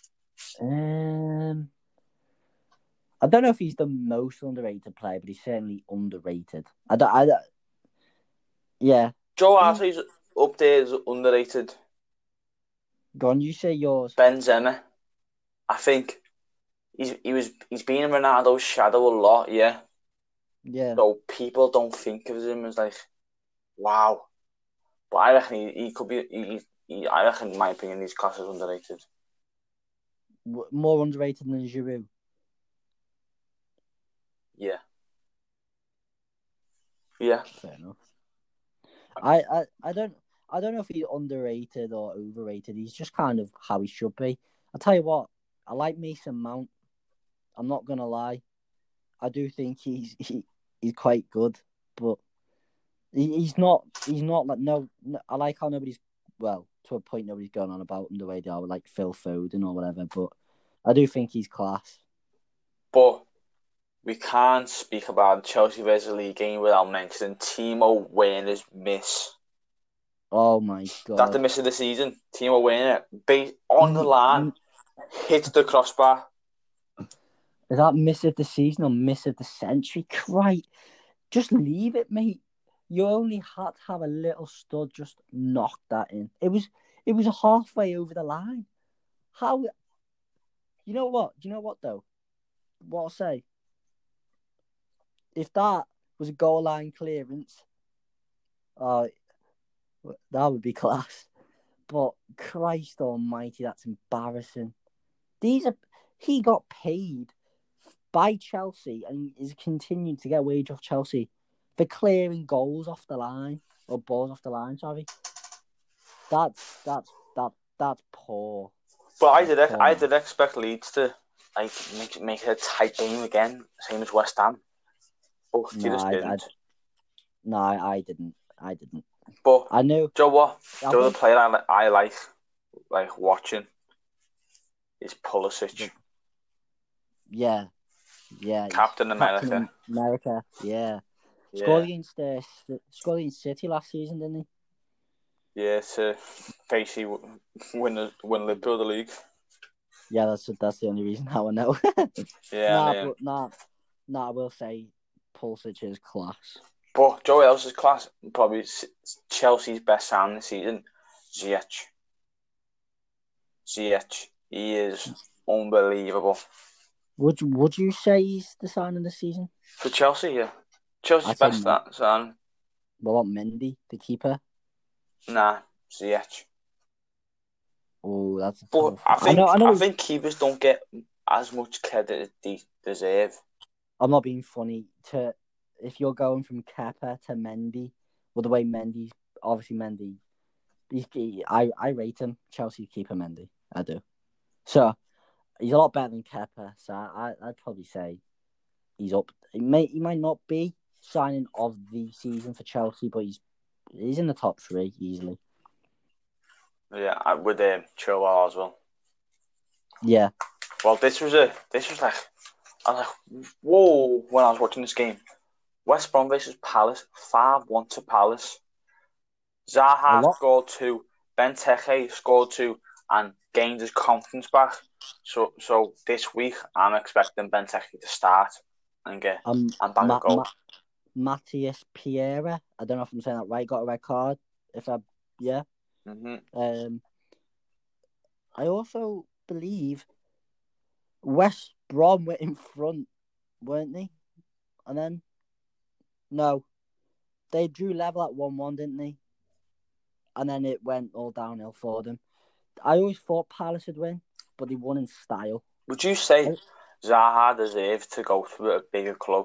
Um, I don't know if he's the most underrated player, but he's certainly underrated. I don't. I don't yeah. Joe Arte's up there as underrated. Go on, you say yours. Benzema, I think he's he was he's been in Ronaldo's shadow a lot, yeah. Yeah. So people don't think of him as like, wow. But I reckon he, he could be. He, he, I reckon, in my opinion, he's classed as underrated. W- More underrated than Giroud. Yeah. Yeah. Fair enough. I, I, I don't I don't know if he's underrated or overrated. He's just kind of how he should be. I'll tell you what, I like Mason Mount. I'm not gonna lie. I do think he's he, he's quite good, but he, he's not he's not like no, no. I like how nobody's well to a point nobody's going on about him the way they are with like Phil Foden or whatever. But I do think he's class. But we can't speak about the Chelsea versus League game without mentioning Timo Werner's miss. Oh my god! That's the miss of the season. Timo Werner, based on the line, hits the crossbar. Is that miss of the season or miss of the century? Christ, just leave it, mate. You only had to have a little stud just knock that in. It was it was halfway over the line. How? You know what? Do you know what though? What I'll say. If that was a goal line clearance, uh, that would be class. But Christ Almighty, that's embarrassing. These are he got paid by Chelsea and is continuing to get wage off Chelsea for clearing goals off the line or balls off the line. Sorry, that's that's that that's poor. But I That's did poor, I man. did expect Leeds to like make make it a tight game again, same as West Ham. But they No, just I, didn't. I, no, I, I didn't. I didn't. But I knew. do you know what? I The other think- player I, li- I like like watching is Pulisic, Yeah, yeah. he's Captain America. Captain America. Yeah. Yeah, Scored against uh, Ci- scored against City last season, didn't he? yeah, to basically w- win the, win Liverpool the league. Yeah, that's that's the only reason how I know. Yeah, nah, and, um, but nah, nah. I will say, Pulisic is class. but Joe Ellis's class probably s- Chelsea's best signing this season. Ziyech, Ziyech, he is unbelievable Would Would you say he's the signing this season? for Chelsea. Yeah, Chelsea's I'd say best no. signing. What about Mendy, the keeper? Nah, Ziyech. Oh, that's a But tough. I one. think I know. I I, know. think keepers don't get as much credit as they deserve. I'm not being funny. To if you're going from Kepa to Mendy, well, the way Mendy's obviously Mendy, he's he, I I rate him. Chelsea keeper Mendy, I do. So he's a lot better than Kepa. So I I'd probably say he's up. He may he might not be signing of the season for Chelsea, but he's he's in the top three easily. Yeah, I- with um, Chilwell as well. Yeah, Well, this was a this was like I was like, whoa, when I was watching this game. West Brom versus Palace, five one to Palace. A Zaha lot. scored two, Benteke scored two, and gained his confidence back. So so this week, I'm expecting Benteke to start and get um and back Ma- a goal. Ma- Matthias Piera. I don't know if I'm saying that right. Got a red card. If I yeah. Mm-hmm. Um, I also believe West Brom were in front, weren't they? And then, no, they drew level at one one, didn't they? And then it went all downhill for them. I always thought Palace would win, but they won in style. Would you say I- Zaha deserves to go to a bigger club?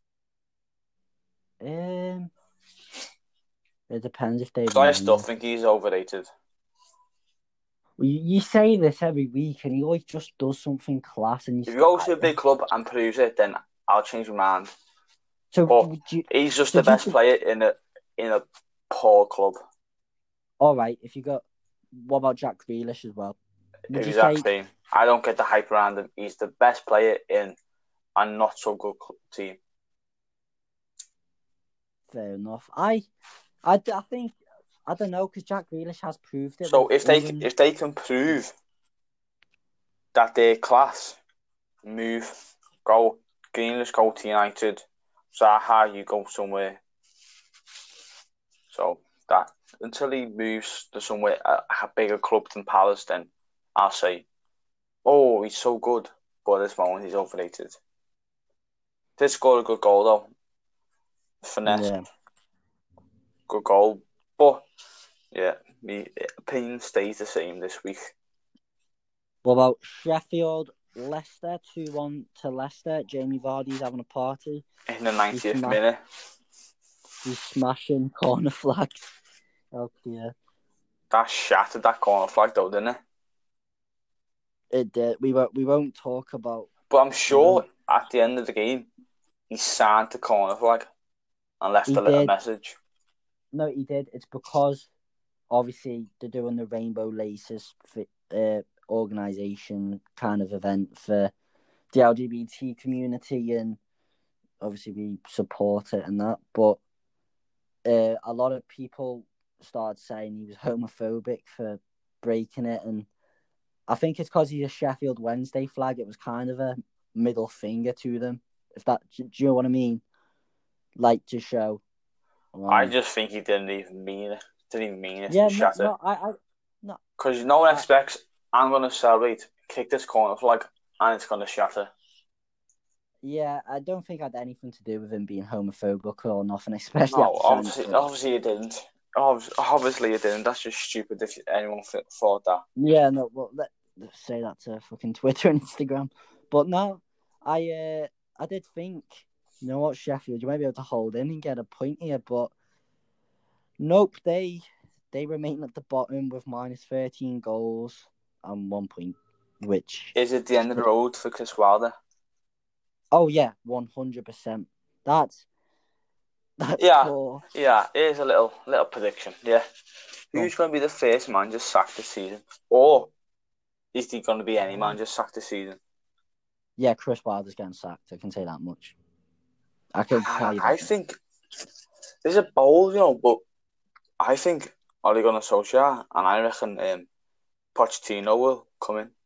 Um, it depends if they. So I still think he's overrated. Well, you, you say this every week, and he always just does something class. And you If he goes to a big club and proves it, then I'll change my mind. so But would you, he's just so the do you best think- player in a in a poor club. all right, if you got, what about Jack Grealish as well? Would you Exact say same. I don't get the hype around him. He's the best player in a not so good club team. fair enough? I, I, I think I don't know because Jack Grealish has proved it. So with if they England. if they can prove that they're class, move, go, Grealish go to United, Zaha you go somewhere. So that until he moves to somewhere a, a bigger club than Palace, then I'll say, oh, he's so good, but at this moment he's overrated. Did score a good goal though, finesse, yeah. good goal, but yeah, my opinion stays the same this week. What about Sheffield, Leicester, two one to Leicester? Jamie Vardy's having a party. In the ninetieth sma- minute, He's smashing corner flags. Oh dear. that shattered that corner flag though, didn't it? It did. We won't. We won't talk about. But I'm sure Mhm. at the end of the game, he signed the corner flag and left He a little did. message. No, he did. It's because obviously they're doing the Rainbow Laces for, uh, organization kind of event for the L G B T community, and obviously we support it and that, but uh, a lot of people started saying he was homophobic for breaking it, and I think it's because he's a Sheffield Wednesday flag. It was kind of a middle finger to them, if that, do you know what I mean? Like to show. Um, I just think he didn't even mean it. Didn't even mean it yeah, to no, shatter. no, I, I, no. Because no one I, expects I'm going to celebrate, kick this corner flag, and it's going to shatter. Yeah, I don't think it had anything to do with him being homophobic or nothing, especially No, after obviously, signing for- obviously it didn't. Obviously, obviously it didn't. That's just stupid if anyone th- thought that. Yeah, no, well, let, let's say that to fucking Twitter and Instagram. But no, I uh, I did think, you know what, Sheffield, you might be able to hold in and get a point here, but nope, they they remain at the bottom with minus thirteen goals and one point, which... Is it the end of the road for Chris Wilder? Oh, yeah, one hundred percent. That's... that's Yeah, poor. yeah, here's a little little prediction, yeah. Who's going to be the first man just sacked this season? Or is he going to be any man just sacked this season? Yeah, Chris Wilder's getting sacked, I can say that much. I can tell you that. I think there's a bowl, you know, but I think Ole Gunnar Solskjaer and I reckon um, Pochettino will come in.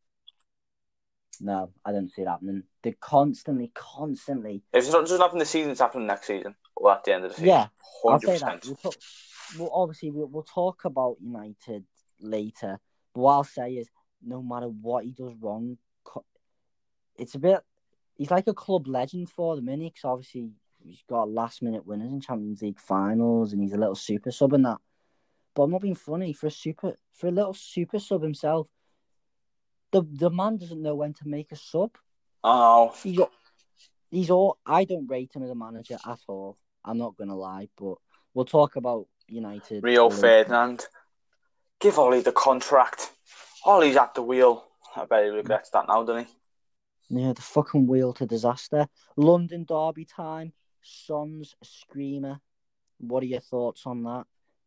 No, I don't see it happening. They constantly, constantly... If it's not just happening this season, it's happening next season or at the end of the season. Yeah, one hundred I'll percent. say that. We'll, talk, well, obviously, we'll, we'll talk about United later. But what I'll say is, no matter what he does wrong, it's a bit... He's like a club legend for the minute, because obviously he's got last-minute winners in Champions League finals, and he's a little super sub in that. But I'm not being funny. For a super, for a little super sub himself, the the man doesn't know when to make a sub. Oh, He's, he's all... I don't rate him as a manager at all. I'm not going to lie, but we'll talk about United. Rio later. Ferdinand. Give Ollie the contract. Ollie's at the wheel. I bet he regrets that now, doesn't he? Yeah, the fucking wheel to disaster. London derby time. Son's screamer. What are your thoughts on that?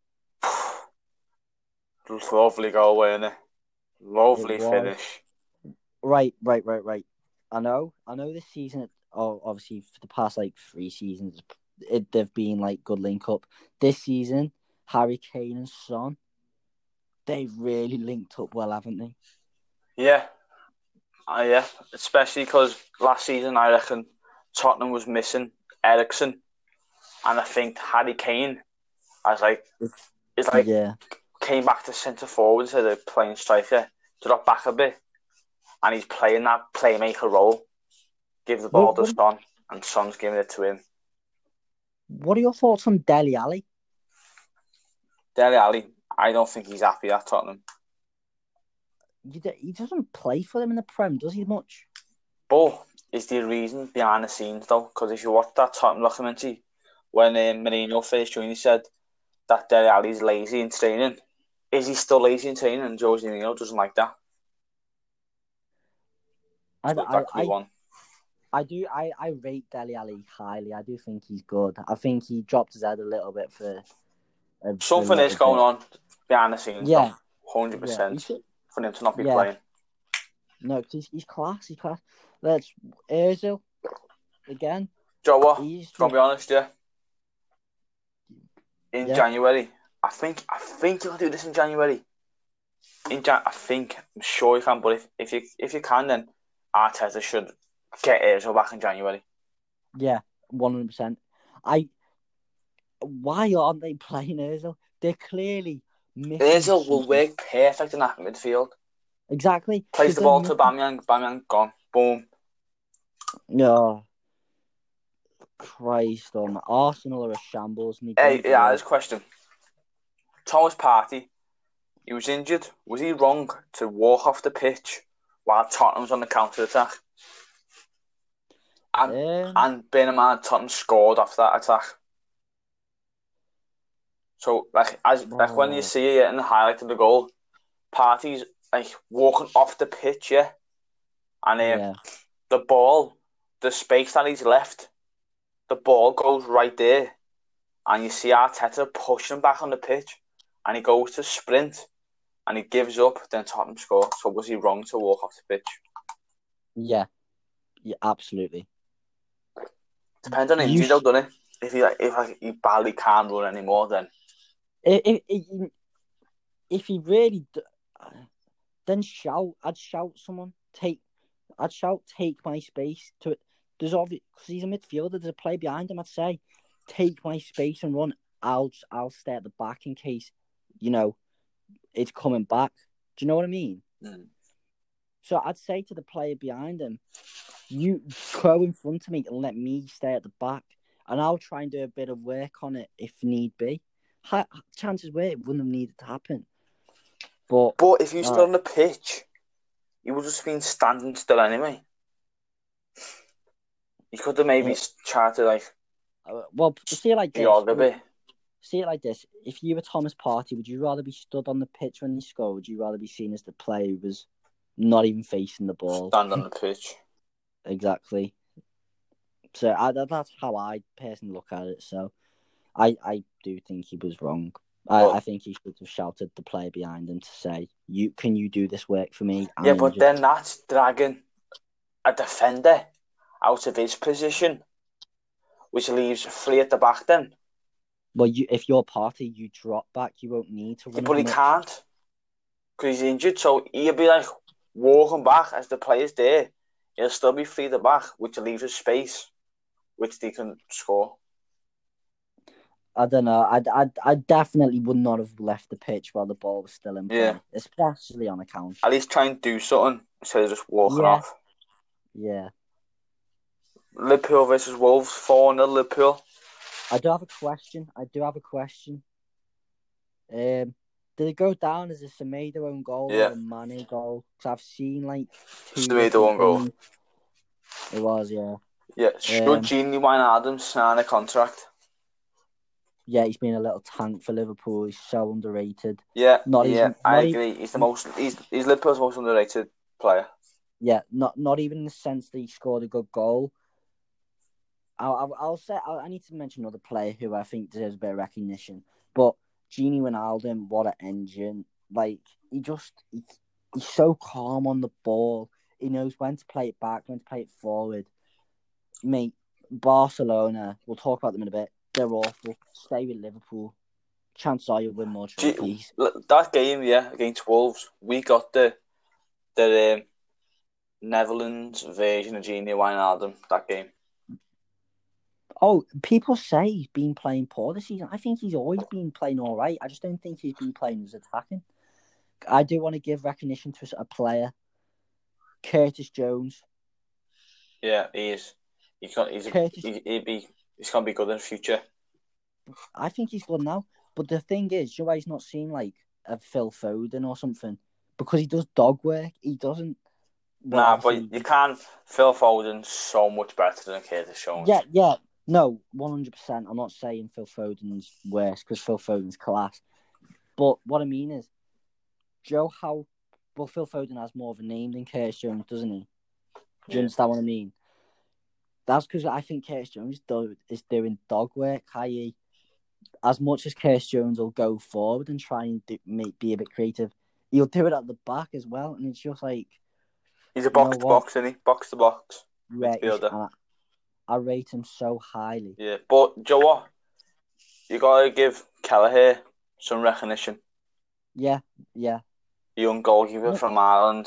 Lovely goal, wasn't it? Lovely It was. finish. Right, right, right, right. I know. I know this season, oh, obviously, for the past, like, three seasons, it, they've been, like, good link-up. This season, Harry Kane and Son, they've really linked up well, haven't they? Yeah. Uh, yeah, especially because last season, I reckon, Tottenham was missing Eriksen. And I think Harry Kane, as like, it's like, yeah. came back to centre forward instead of playing striker, dropped back a bit, and he's playing that playmaker role. Give the ball What, to Son, and Son's giving it to him. What are your thoughts on Dele Alli? Dele Alli, I don't think he's happy at Tottenham. He doesn't play for them in the Prem, does he, much? But is there a reason behind the scenes, though? Because if you watch that Tottenham documentary, when um, Mourinho first joined, he said that Dele Alli's lazy in training. Is he still lazy in training? And Jose Mourinho doesn't like that. I, So I, that could be I, one. I do. I, I rate Dele Alli highly. I do think he's good. I think he dropped his head a little bit for. A, Something for is going bit. on behind the scenes. Yeah, one hundred percent. Yeah, for him to not be yeah. playing. No, he's he's class. He's class. Let's Özil again. Joe, what? He's just... Gonna be honest, yeah. In yeah. January, I think I think he'll do this in January. In Jan, I think I'm sure you can, but if, if you if you can, then Arteta should get Özil back in January. Yeah, one hundred percent. I. Why aren't they playing Özil? They're clearly missing. Özil will work perfect in that midfield. Exactly. Plays the ball missing... to Aubameyang, Aubameyang gone, boom. Oh, Christ on Arsenal are a shambles. Hey, yeah, there's a question. Thomas Partey, he was injured. Was he wrong to walk off the pitch while Tottenham was on the counter attack? And um... and being in mind, Tottenham scored off that attack. So, like, as oh. like when you see it in the highlight of the goal, Partey's like walking off the pitch, yeah, and um, yeah. the ball, the space that he's left, the ball goes right there, and you see Arteta pushing back on the pitch, and he goes to sprint, and he gives up. Then Tottenham score. So was he wrong to walk off the pitch? Yeah, yeah, absolutely. Depends on injury, though, doesn't it? If he like, if like, he barely can't run anymore, then if if, if he really, then shout. I'd shout someone. Take. I'd shout. Take my space. To there's obviously because he's a midfielder. There's a player behind him. I'd say, take my space and run. I'll I'll stay at the back in case, you know, it's coming back. Do you know what I mean? Mm. So I'd say to the player behind him, you go in front of me and let me stay at the back, and I'll try and do a bit of work on it if need be. Ha- chances were it wouldn't have needed to happen. But but if you stood uh, on the pitch, you would just been standing still anyway. You could have maybe it, tried to like. Uh, well, see it like this. Jog a bit. See it like this. If you were Thomas Partey, would you rather be stood on the pitch when you score? Or would you rather be seen as the player who was not even facing the ball? Stand on the pitch. Exactly. So I, that's how I personally look at it. So I, I do think he was wrong. I, well, I think he should have shouted the player behind him to say, "You can you do this work for me?" I'm yeah, but injured. Then that's dragging a defender out of his position, which leaves free at the back then. Well, you if you're Partey, you drop back. You won't need to run. Yeah, but he much. can't because he's injured. So he'll be like walking back as the player's there. He'll still be free at the back, which leaves a space, which they can score. I don't know. I, I, I definitely would not have left the pitch while the ball was still in play, yeah. especially on account. At least try and do something instead of just walking yeah. off. Yeah. Liverpool versus Wolves, four nil Liverpool. I do have a question. I do have a question. Um, did it go down as a Semedo own goal yeah. or a Mane goal? Because I've seen like two. Semedo own goal. It was, yeah. Yeah. Should um, Gini Wijnaldum sign a contract? Yeah, he's been a little tank for Liverpool. He's so underrated. Yeah, not yeah, even, I not agree. Even, he's the most. He's he's Liverpool's most underrated player. Yeah, not not even in the sense that he scored a good goal. I'll I'll, I'll say I'll, I need to mention another player who I think deserves a bit of recognition. But Gini Wijnaldum, what an engine! Like he just he, he's so calm on the ball. He knows when to play it back, when to play it forward. Mate, Barcelona. We'll talk about them in a bit. They're awful. Stay with Liverpool. Chances are you'll win more trophies. That game, yeah, against Wolves, we got the the um, Netherlands version of Gini Wijnaldum, that game. Oh, people say he's been playing poor this season. I think he's always been playing all right. I just don't think he's been playing as attacking. I do want to give recognition to a player. Curtis Jones. Yeah, he is. He's got, he's Curtis... he, he'd be... He's going to be good in the future. I think he's good now. But the thing is, you know why he's not seen like a Phil Foden or something? Because he does dog work. He doesn't... Well, nah, obviously... but you can't... Phil Foden's so much better than Curtis Jones. Yeah, yeah. No, one hundred percent. I'm not saying Phil Foden's worse because Phil Foden's class. But what I mean is, Joe, how... Well, Phil Foden has more of a name than Curtis Jones, doesn't he? Do you yeah. understand what I mean? That's because I think Curtis Jones do, is doing dog work, that is, as much as Curtis Jones will go forward and try and do, make, be a bit creative, he'll do it at the back as well, and it's just like... He's a box-to-box, isn't he? Box-to-box. Yeah, I, I rate him so highly. Yeah, but Joe, what? You got to give Kelleher some recognition. Yeah, yeah. The young goalkeeper yeah. from Ireland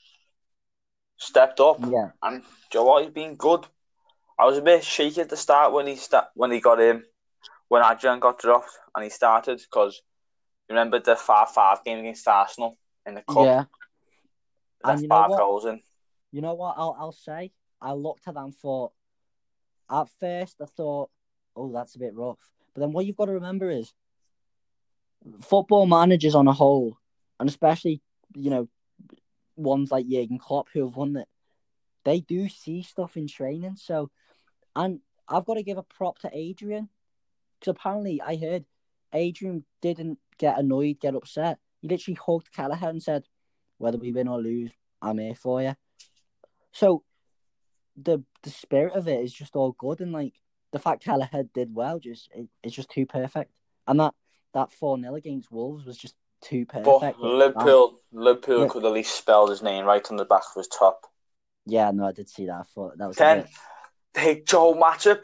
stepped up, yeah. and Joe, what? He's been good. I was a bit shaky at the start when he sta- when he got in, when Adrian got dropped and he started, because you remember the five five game against Arsenal in the cup? Yeah. And you know five what? goals in. You know what I'll I'll say? I looked at that and thought, at first I thought, oh, that's a bit rough. But then what you've got to remember is, football managers on a whole, and especially, you know, ones like Jurgen Klopp who have won it, they do see stuff in training. So, and I've got to give a prop to Adrian, because apparently I heard Adrian didn't get annoyed, get upset. He literally hugged Kelleher and said, whether we win or lose, I'm here for you. So, the the spirit of it is just all good, and like the fact Kelleher did well, just it, it's just too perfect. And that that four nil against Wolves was just too perfect. But Liverpool, Liverpool yeah. could at least spell his name right on the back of his top. Yeah, no, I did see that. I thought that was then. Hey, Joe Matchup,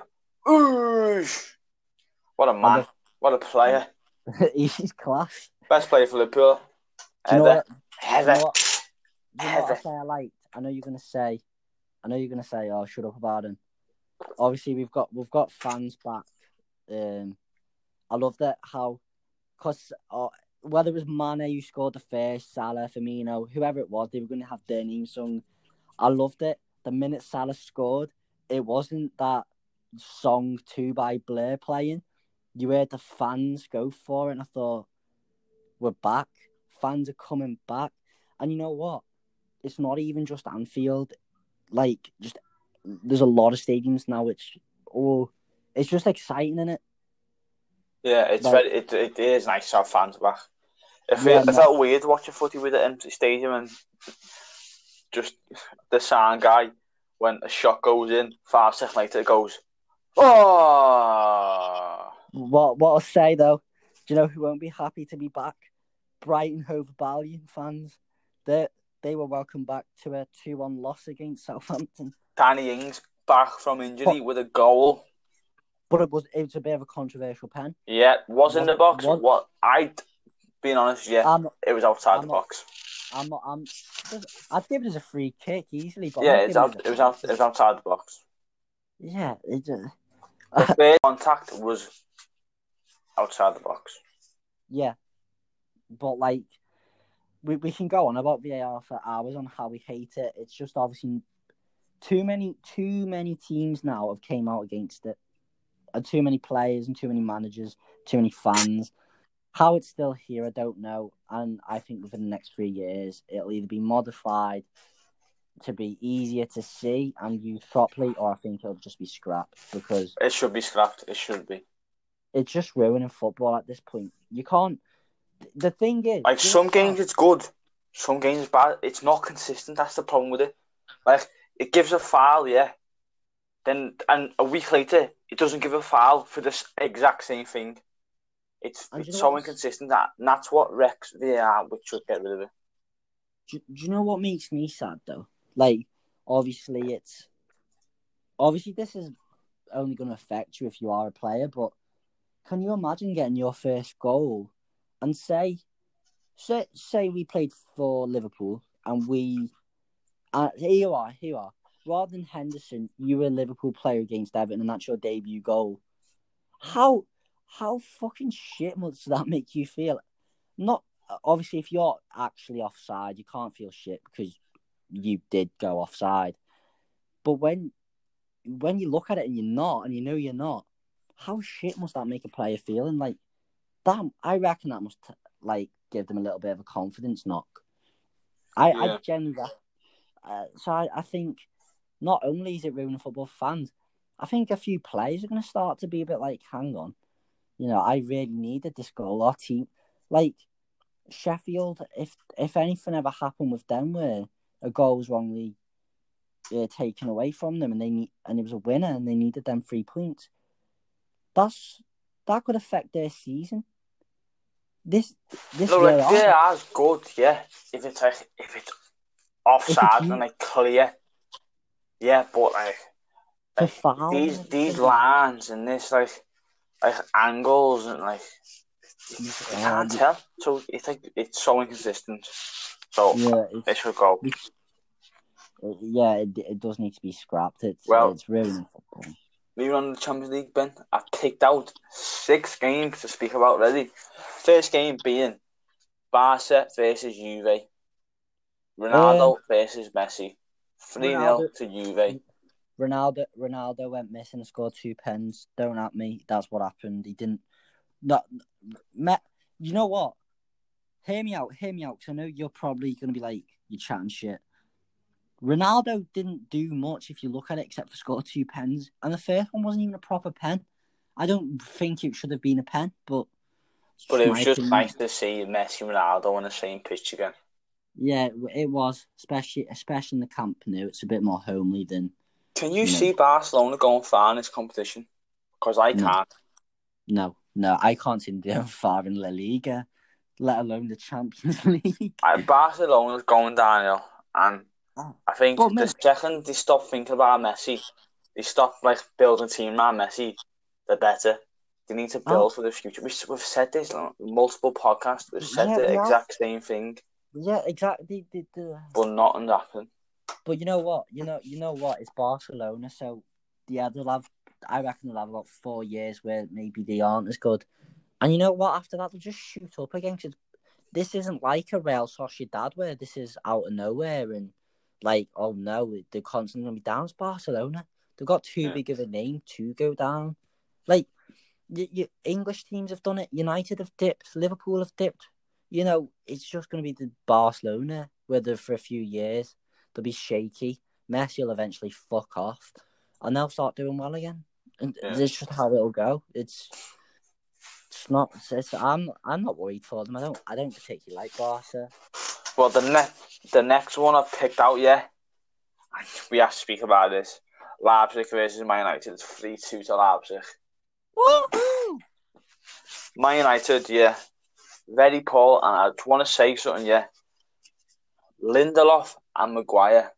Oosh! What a man. What a player. He's class. Best player for Liverpool. Do you know what? Heather. Do you know what? Do you know what I say I liked? I know you're gonna say. I know you're gonna say, "Oh, shut up about him." Obviously, we've got we've got fans back. Um, I love that how, cause uh, whether it was Mane who scored the first, Salah, Firmino, whoever it was, they were going to have their name sung. I loved it. The minute Salah scored, it wasn't that song two by Blair playing. You heard the fans go for it, and I thought, we're back. Fans are coming back. And you know what? It's not even just Anfield. Like, just there's a lot of stadiums now which, oh, it's just exciting, isn't it? Yeah, it's Like, very, it, it is nice to have fans back. It, Yeah, feel, it no. felt weird watching footy with an empty stadium and just the sound guy, when a shot goes in, five seconds later it goes, oh! What what I'll say though, do you know who won't be happy to be back? Brighton Hove Albion fans. They they were welcome back to a two one loss against Southampton. Danny Ings back from injury But- with a goal. But it was it was a bit of a controversial pen. Yeah, was in the box. Was- What I, being honest, yeah, I'm it was outside I'm the not- box. I'm not I'm I'd give it as a free kick easily, but I'm Yeah, not it's giving out. as It a was out. It penalty. was outside the box. Yeah, it just, The first contact was outside the box. yeah. But like we we can go on about V A R for hours on how we hate it. It's just obviously too many too many teams now have came out against it. And too many players and too many managers, too many fans. How it's still here, I don't know. And I think within the next three years, it'll either be modified to be easier to see and used properly, or I think it'll just be scrapped because It should be scrapped. It should be. it's just ruining football at this point. You can't. The thing is, Like this some time- games it's good, some games it's bad. It's not consistent. That's the problem with it. Like it gives a foul, yeah. Then and a week later, it doesn't give a foul for this exact same thing. It's, And you it's know so what's- inconsistent that and that's what wrecks V A R, which should get rid of it. Do, do you know what makes me sad though? Like, obviously, it's obviously this is only going to affect you if you are a player. But can you imagine getting your first goal and say, say, say we played for Liverpool and we, uh, here you are, here you are. Rather than Henderson, you were a Liverpool player against Everton, and that's your debut goal. How how fucking shit must that make you feel? Not obviously if you're actually offside, you can't feel shit because you did go offside. But when when you look at it and you're not, and you know you're not, how shit must that make a player feel? And like that, I reckon that must like give them a little bit of a confidence knock. I Yeah. I genuinely, uh, so I, I think not only is it ruining football for fans, I think a few players are going to start to be a bit like, hang on, you know, I really needed this goal. Our team, like Sheffield, if if anything ever happened with them where a goal was wrongly uh, taken away from them and they need, and it was a winner and they needed them three points, that's that could affect their season. This this No, like V A R, V A R's good, yeah. If it's like if it's offside you- and like clear, yeah. But like, for like fouls these or these something. lines and this like like angles and like you, you can't Yeah. tell. So it's like it's so inconsistent. So Yeah, it it's, should go. it, yeah, it, it does need to be scrapped. It's Well- it's ruining football. Moving on to the Champions League, Ben. I've picked out six games to speak about already. First game being Barca versus Juve. Ronaldo versus Messi. three nil Ronaldo- to Juve. Ronaldo Ronaldo went missing and scored two pens. Don't at me. That's what happened. He didn't. Not. Me, you know what? Hear me out. Hear me out. Because I know you're probably going to be like, you're chatting shit. Ronaldo didn't do much if you look at it, except for score two pens. And the first one wasn't even a proper pen. I don't think it should have been a pen, but. it's But it my was just opinion. nice to see Messi and Ronaldo on the same pitch again. Yeah, it- it was, especially especially in the Camp Nou. It's a bit more homely than. Can you No. see Barcelona going far in this competition? Because I No. can't. No, no, I can't see them doing far in La Liga, let alone the Champions League. I, Barcelona's going downhill, and Oh. I think But, the mate- second they stop thinking about Messi, they stop like building a team around Messi, the better. They need to build oh. for the future. We, we've said this on multiple podcasts. We've said yeah, the exact have. same thing. Yeah, exactly. The, the... But nothing happened. But you know what? You know, you know what? It's Barcelona, so yeah, they'll have. I reckon they'll have about four years where maybe they aren't as good. And you know what? After that, they'll just shoot up again. Cause this isn't like a Real Sociedad where this is out of nowhere and like, oh no, they're constantly going to be down. It's Barcelona. They've got too yeah. big of a name to go down. Like, y- y- English teams have done it. United have dipped. Liverpool have dipped. You know, it's just going to be the Barcelona where they're for a few years. They'll be shaky. Messi will eventually fuck off. And they'll start doing well again. And yeah. This is just how it'll go. It's... It's not. It's, I'm. I'm not worried for them. I don't. I don't particularly like Barca. Well, the next, the next one I've picked out, yeah. We have to speak about this. Leipzig versus Man United. It's three two to Leipzig. Woohoo! Man United, yeah, very poor, and I just want to say something, yeah. Lindelof and Maguire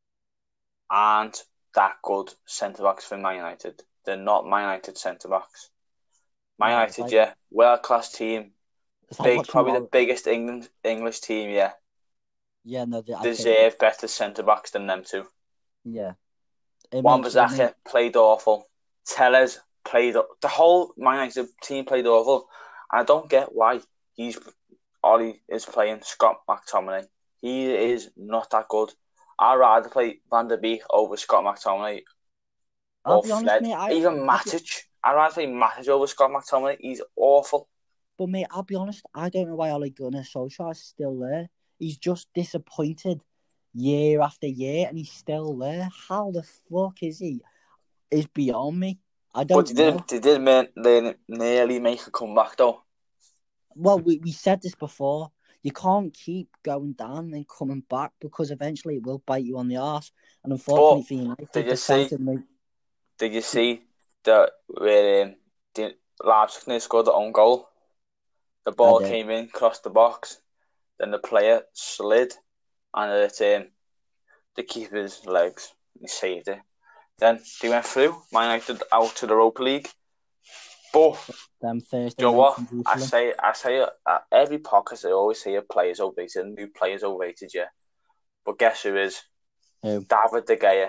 aren't that good centre backs for Man United. They're not Man United centre backs. Man United, like, yeah, world-class team. Big, probably the biggest England English team, yeah. Yeah, no, they deserve better centre-backs than them two. Yeah. Wan-Bissaka makes... played awful. Tellez played... The whole Man United team played awful. And I don't get why he's... Ollie is playing Scott McTominay. He is not that good. I'd rather play Van der Beek over Scott McTominay. I'll be honest, mate, I... Even Matic... I'd rather play Matic over Scott McTominay. He's awful. But, mate, I'll be honest, I don't know why Ole Gunnar Solskjaer is still there. He's just disappointed year after year, and he's still there. How the fuck is he? Is beyond me. I don't but they know. Did, they did man, they nearly make a comeback, though. Well, we, we said this before. You can't keep going down and coming back because eventually it will bite you on the arse. And unfortunately but for United, did you see, me... did you see that where um, the Leipzig scored their own goal? The ball came in, crossed the box, then the player slid, and it um, the keeper's legs. He saved it. Then they went through. Man United out to the Europa League. But Them Thursday you know what? I say, I say, uh, every podcast I always say a player's overrated, new players overrated, yeah. But guess who is? Who? David De Gea.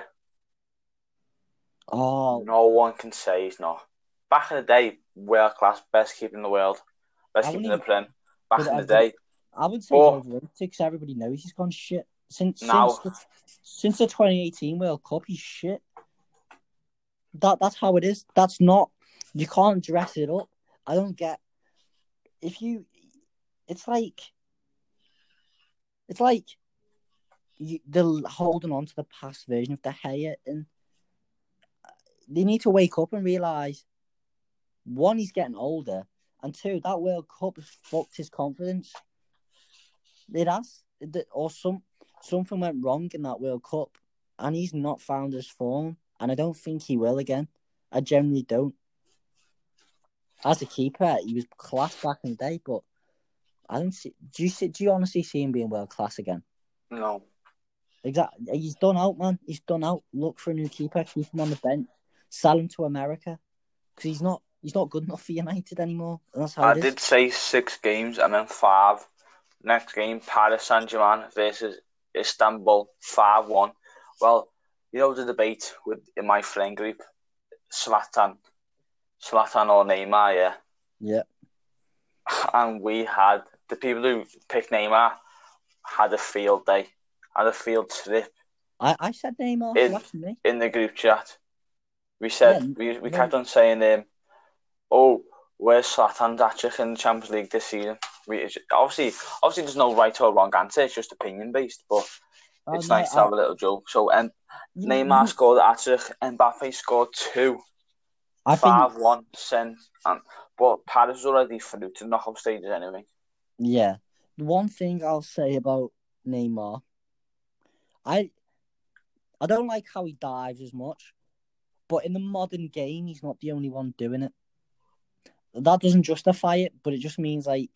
Oh, no one can say he's not. Back in the day, world class, best keeper in the world, best keeper in the Prem. Back in the day, I would say he's overrated because everybody knows he's gone shit since now, since the, since the twenty eighteen World Cup. He's shit. That that's how it is. That's not. You can't dress it up. I don't get. If you, it's like, it's like, you, they're holding on to the past version of De Gea, and they need to wake up and realise, one, he's getting older, and two, that World Cup has fucked his confidence. It has. Or some something went wrong in that World Cup, and he's not found his form, and I don't think he will again. I generally don't. As a keeper, he was class back in the day, but I don't see. Do you see? Do you honestly see him being world class again? No. Exactly. He's done out, man. He's done out. Look for a new keeper. Keep him on the bench. Sell him to America because he's not. He's not good enough for United anymore. And that's how I it did is. say six games and then five. Next game, Paris Saint-Germain versus Istanbul, five one. Well, you know the debate with in my friend group, Zlatan, Zlatan or Neymar, yeah? Yeah. And we had, the people who picked Neymar had a field day, had a field trip. I, I said Neymar, in, watching me. in the group chat. We said, yeah, we, we no. kept on saying, um, oh, where's Zlatan Dacic in the Champions League this season? We, obviously, obviously, there's no right or wrong answer. It's just opinion based, but oh, it's no, nice to I, have a little joke. So, um, you, Neymar you, scored at Dacic, and Mbappe scored two. I five think one cent, and but Paris was already through to knockout stages anyway. Yeah, the one thing I'll say about Neymar, I, I don't like how he dives as much, but in the modern game, he's not the only one doing it. That doesn't justify it, but it just means like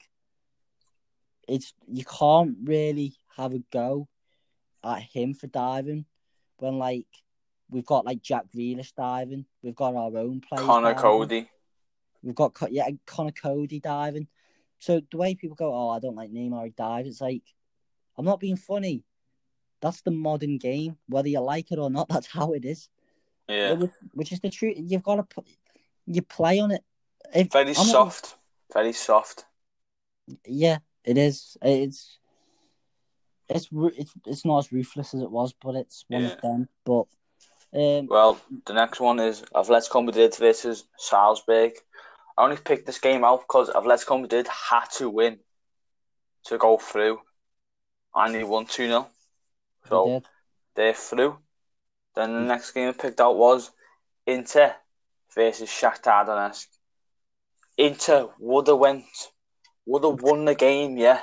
it's you can't really have a go at him for diving when like we've got like Jack Grealish diving. We've got our own players. Connor diving. Cody. We've got yeah Connor Cody diving. So the way people go, oh, I don't like Neymar, he dives. It's like, I'm not being funny. That's the modern game. Whether you like it or not, that's how it is. Yeah. Which, which is the truth. You've got to put, you play on it. If, Very I'm soft. Not, Very soft. Yeah, it is. It's it's it's it's not as ruthless as it was, but it's one yeah. of them. But um, well, the next one is Atletico Madrid versus Salzburg. I only picked this game out because Atletico Madrid had to win to go through, and they won two nil. So they did. they're through. Then the next game I picked out was Inter versus Shakhtar Donetsk. Inter would have went, would have won the game, yeah.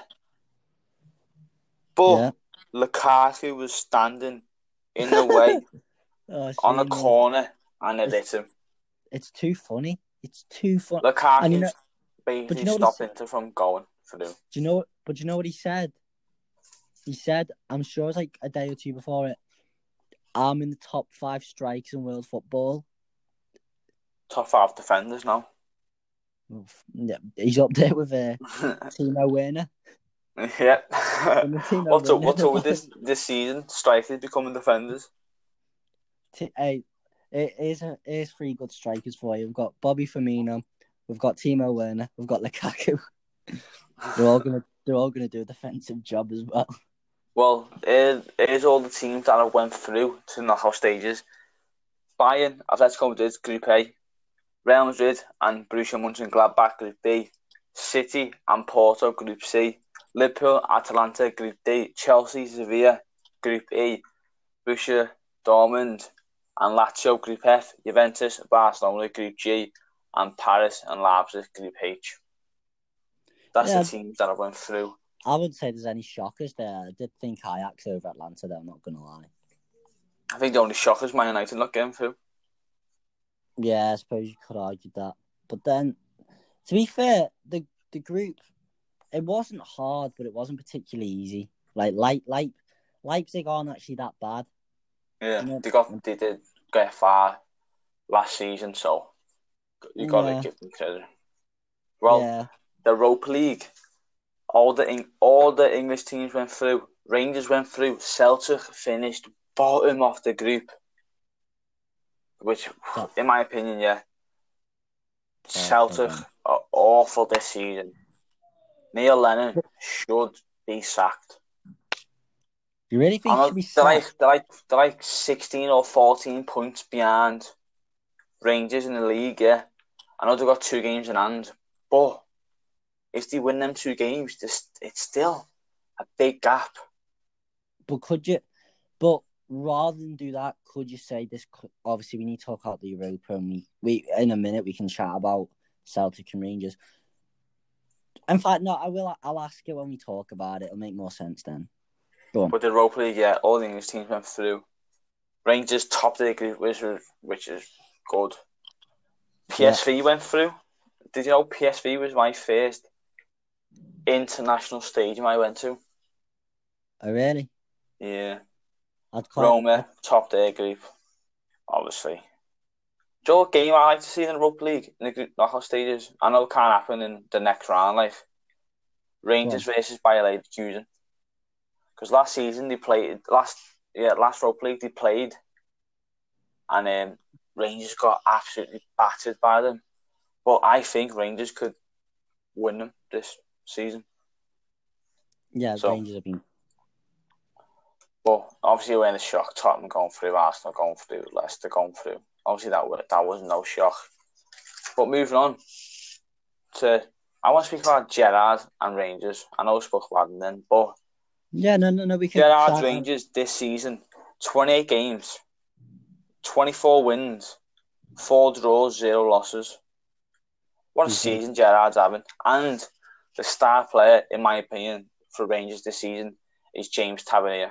But yeah. Lukaku was standing in the way oh, on the shame, corner and it hit him. It's too funny. It's too funny. Lukaku and you know, basically you know stopped Inter from going through. Do you know? But you know what he said? He said, I'm sure it was like a day or two before it, I'm in the top five strikers in world football. Top five defenders now. Yeah, he's up there with uh, Timo Werner. Yeah. what's up, what's up with this, this season? Strikers becoming defenders. T- hey, here's, a, here's three good strikers for you. We've got Bobby Firmino, we've got Timo Werner, we've got Lukaku. they're all gonna they're all gonna do a defensive job as well. Well, here, here's all the teams that have went through to the knockout stages. Bayern, Atletico Madrid, Group A. Real Madrid and Borussia Mönchengladbach, Group B. City and Porto, Group C. Liverpool, Atalanta, Group D. Chelsea, Sevilla, Group E. Borussia Dortmund and Lazio, Group F. Juventus, Barcelona, Group G. And Paris and Leipzig, Group H. That's yeah. the teams that have went through. I wouldn't say there's any shockers there. I did think Ajax over Atlanta, though, I'm not going to lie. I think the only shockers Man United not getting through. Yeah, I suppose you could argue that. But then, to be fair, the the group, it wasn't hard, but it wasn't particularly easy. Like, like, like Leipzig aren't actually that bad. Yeah, you know? they got they did get far last season, so you got to yeah. give them credit. Well, yeah. the Europa League, all the all the English teams went through. Rangers went through. Celtic finished bottom of the group. Which, in my opinion, yeah, oh, Celtic are awful this season. Neil Lennon should be sacked. You really think he should be sacked? They're like, they're, like, they're like sixteen or fourteen points behind Rangers in the league, yeah. I know they've got two games in hand, but if they win them two games, it's still a big gap. But could you... But... Rather than do that, could you say this? Obviously, we need to talk about the Europa, and we, we in a minute we can chat about Celtic and Rangers. In fact, no, I will. I'll ask you when we talk about it. It'll make more sense then. Go on. But the Europa League, yeah, all the English teams went through. Rangers top the group, which is which is good. P S V yeah. went through. Did you know P S V was my first international stadium I went to? Oh, really? Yeah. Roma, top their group, obviously. Do you know what game I like to see in the Europa League, in the group knockout stages? I know it can't happen in the next round, like Rangers versus Bayer Leverkusen. Because last season they played, last yeah, last Europa League they played, and um, Rangers got absolutely battered by them. But I think Rangers could win them this season. Yeah, so, Rangers have been. But obviously, we're in a shock. Tottenham going through, Arsenal going through, Leicester going through. Obviously, that that was no shock. But moving on to, I want to speak about Gerrard and Rangers. I know we spoke about them then, but yeah, no, no, no, we can. Gerrard's Rangers this season, twenty-eight games, twenty-four wins, four draws, zero losses. What a mm-hmm. season Gerrard's having, and the star player, in my opinion, for Rangers this season is James Tavernier.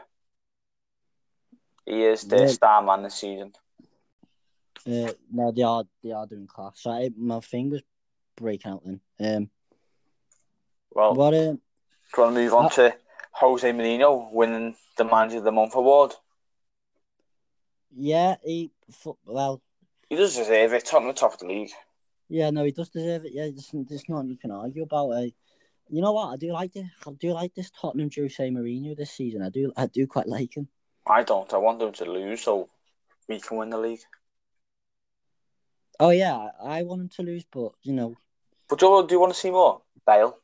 He is the yeah. star man this season. Uh, no, they are they are doing class. So I, my thing was breaking out then. Um, well, what, uh, do you want to move on uh, to Jose Mourinho winning the Manager of the Month award? Yeah, he well. He does deserve it. Tottenham top of the league. Yeah, no, he does deserve it. Yeah, there's, there's nothing you can argue about. Uh, you know what? I do like this. I do like this Tottenham Jose Mourinho this season. I do. I do quite like him. I don't. I want them to lose so we can win the league. Oh yeah, I want him to lose, but you know. But do, do you want to see more Bale?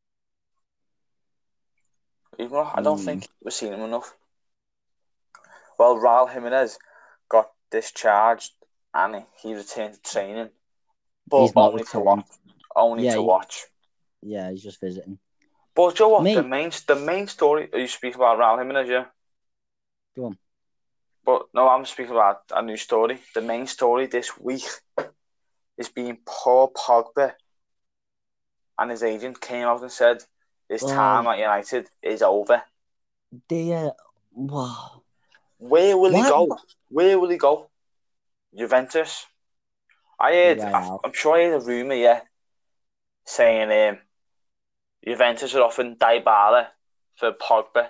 Even though I don't Mm. think we've seen him enough. Well, Raul Jimenez got discharged and he returned to training, but He's not only to returned. watch. Only Yeah, to he- watch. Yeah, he's just visiting. But do you know what? Mate. The main, the main story. You speak about Raul Jimenez, yeah. Go on. But no, I'm speaking about a new story. The main story this week is being Paul Pogba, and his agent came out and said his time Oh. at United is over. Dear, wow. Where will What? he go? Where will he go? Juventus. I heard. Right I, now. I'm sure I heard a rumor, yeah, saying um, Juventus are offering Dybala for Pogba.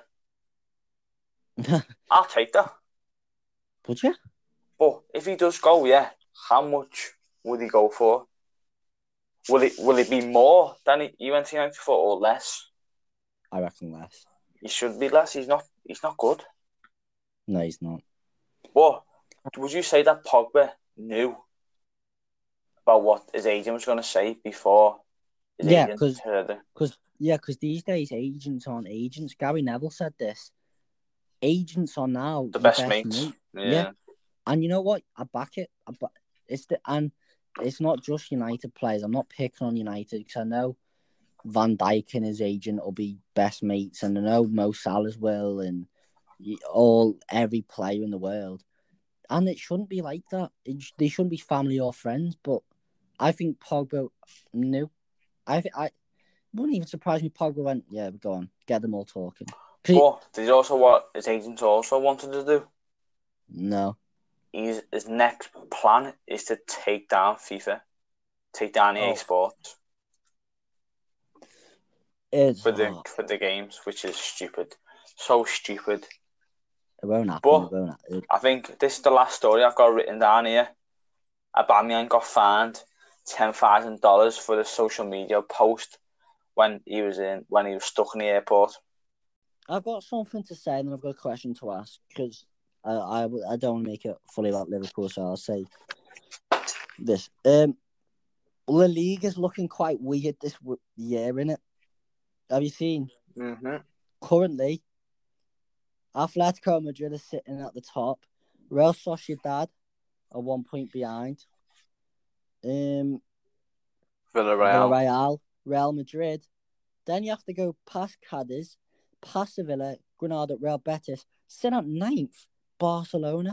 I'll take that. Would you? But if he does go, yeah, how much would he go for? Will it will it be more than he, he went to United for, or less? I reckon less. He should be less. He's not. He's not good. No, he's not. But would you say that Pogba knew about what his agent was going to say before his Yeah, agent because heard it? Cause, yeah, because these days agents aren't agents. Gary Neville said this. Agents are now The your best best mates. mate. Yeah. Yeah. And you know what? I back it. I ba- it's the and it's not just United players. I'm not picking on United because I know Van Dijk and his agent will be best mates, and I know Mo Salah's will, and all every player in the world. And it shouldn't be like that. It, they shouldn't be family or friends. But I think Pogba knew. I think I it wouldn't even surprise me. Pogba went, yeah, go on, get them all talking. But did he also what his agent also wanted to do? No. He's, his next plan is to take down FIFA, take down E A Oh. Sports It's, for the oh, for the games, which is stupid, so stupid. it won't happen. But it won't happen. I think this is the last story I've got written down here. Aubameyang got fined ten thousand dollars for the social media post when he was in when he was stuck in the airport. I've got something to say, and then I've got a question to ask because I, I I don't want to make it fully about Liverpool, so I'll say this. Um, La Liga is looking quite weird this w- year, innit? Have you seen? Mm-hmm. Currently, Atletico Madrid is sitting at the top. Real Sociedad are one point behind. Um, Villarreal. Villarreal, Real Madrid. Then you have to go past Cadiz, past Sevilla, Granada, Real Betis. Sit at ninth, Barcelona.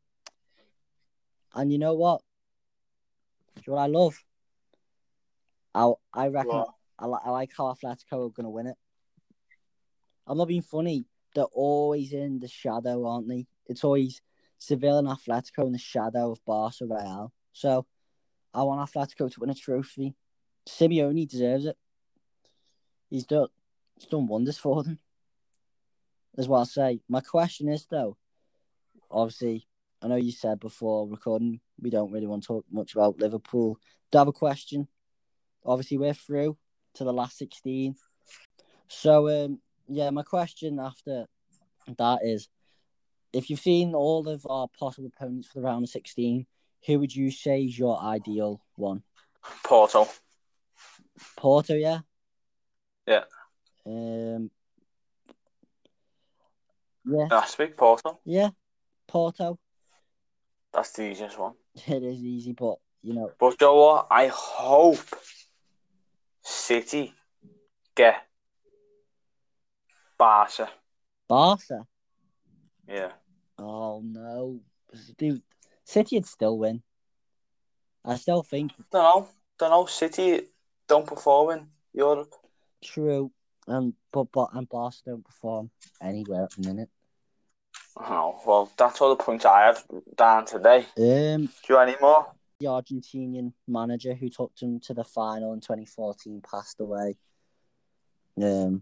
And you know what? Do you know what I love? I I reckon What? I, I, I like how Atletico are going to win it. I'm not being funny. They're always in the shadow, aren't they? It's always Sevilla and Atletico in the shadow of Barca Real. So I want Atletico to win a trophy. Simeone deserves it. He's done, he's done wonders for them. Is what I'll say. My question is, though, obviously, I know you said before recording we don't really want to talk much about Liverpool. Do I have a question? Obviously, we're through to the last sixteen. So, um, yeah, my question after that is, if you've seen all of our possible opponents for the round of sixteen, who would you say is your ideal one? Porto. Porto, yeah? Yeah. Um, yeah. I speak Porto. Yeah, Porto. That's the easiest one. It is easy, but, you know. But you know what? I hope City get Barca. Barca? Yeah. Oh, no. Dude, City would still win. I still think. Don't know. Don't know. City don't perform in Europe. True. Um, but, but and Barca don't perform anywhere at the minute. Oh, well, that's all the points I had down today. Um, Do you have any more? The Argentinian manager who took them to the final in twenty fourteen passed away. Um,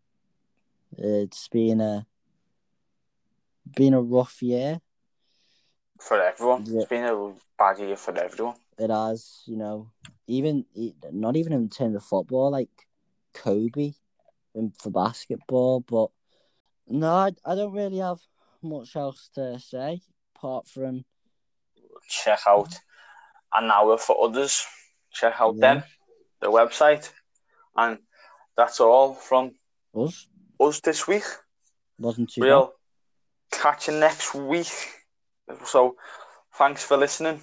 it's been a been a rough year. for everyone. Yeah. It's been a bad year for everyone. It has, you know, even not even in terms of football, like Kobe for basketball. But no, I, I don't really have much else to say apart from check out An Hour for Others. Check out yeah. them, the website, and that's all from us. us this week. Wasn't too We'll catch you next week. So, thanks for listening.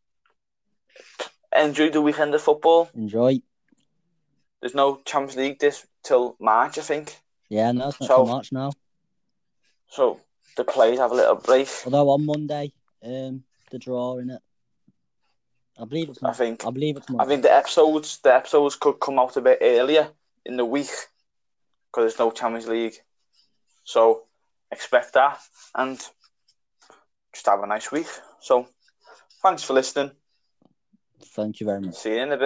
Enjoy the weekend of football. bad. Enjoy. There's no Champions League this till March, I think. Yeah, no, it's not So- till March now. So the players have a little break. Although on Monday, um, the draw in it. I believe it's. I think. I believe it's. I Monday. think the episodes, the episodes could come out a bit earlier in the week because there's no Champions League. So expect that and just have a nice week. So thanks for listening. Thank you very much. See you in a bit.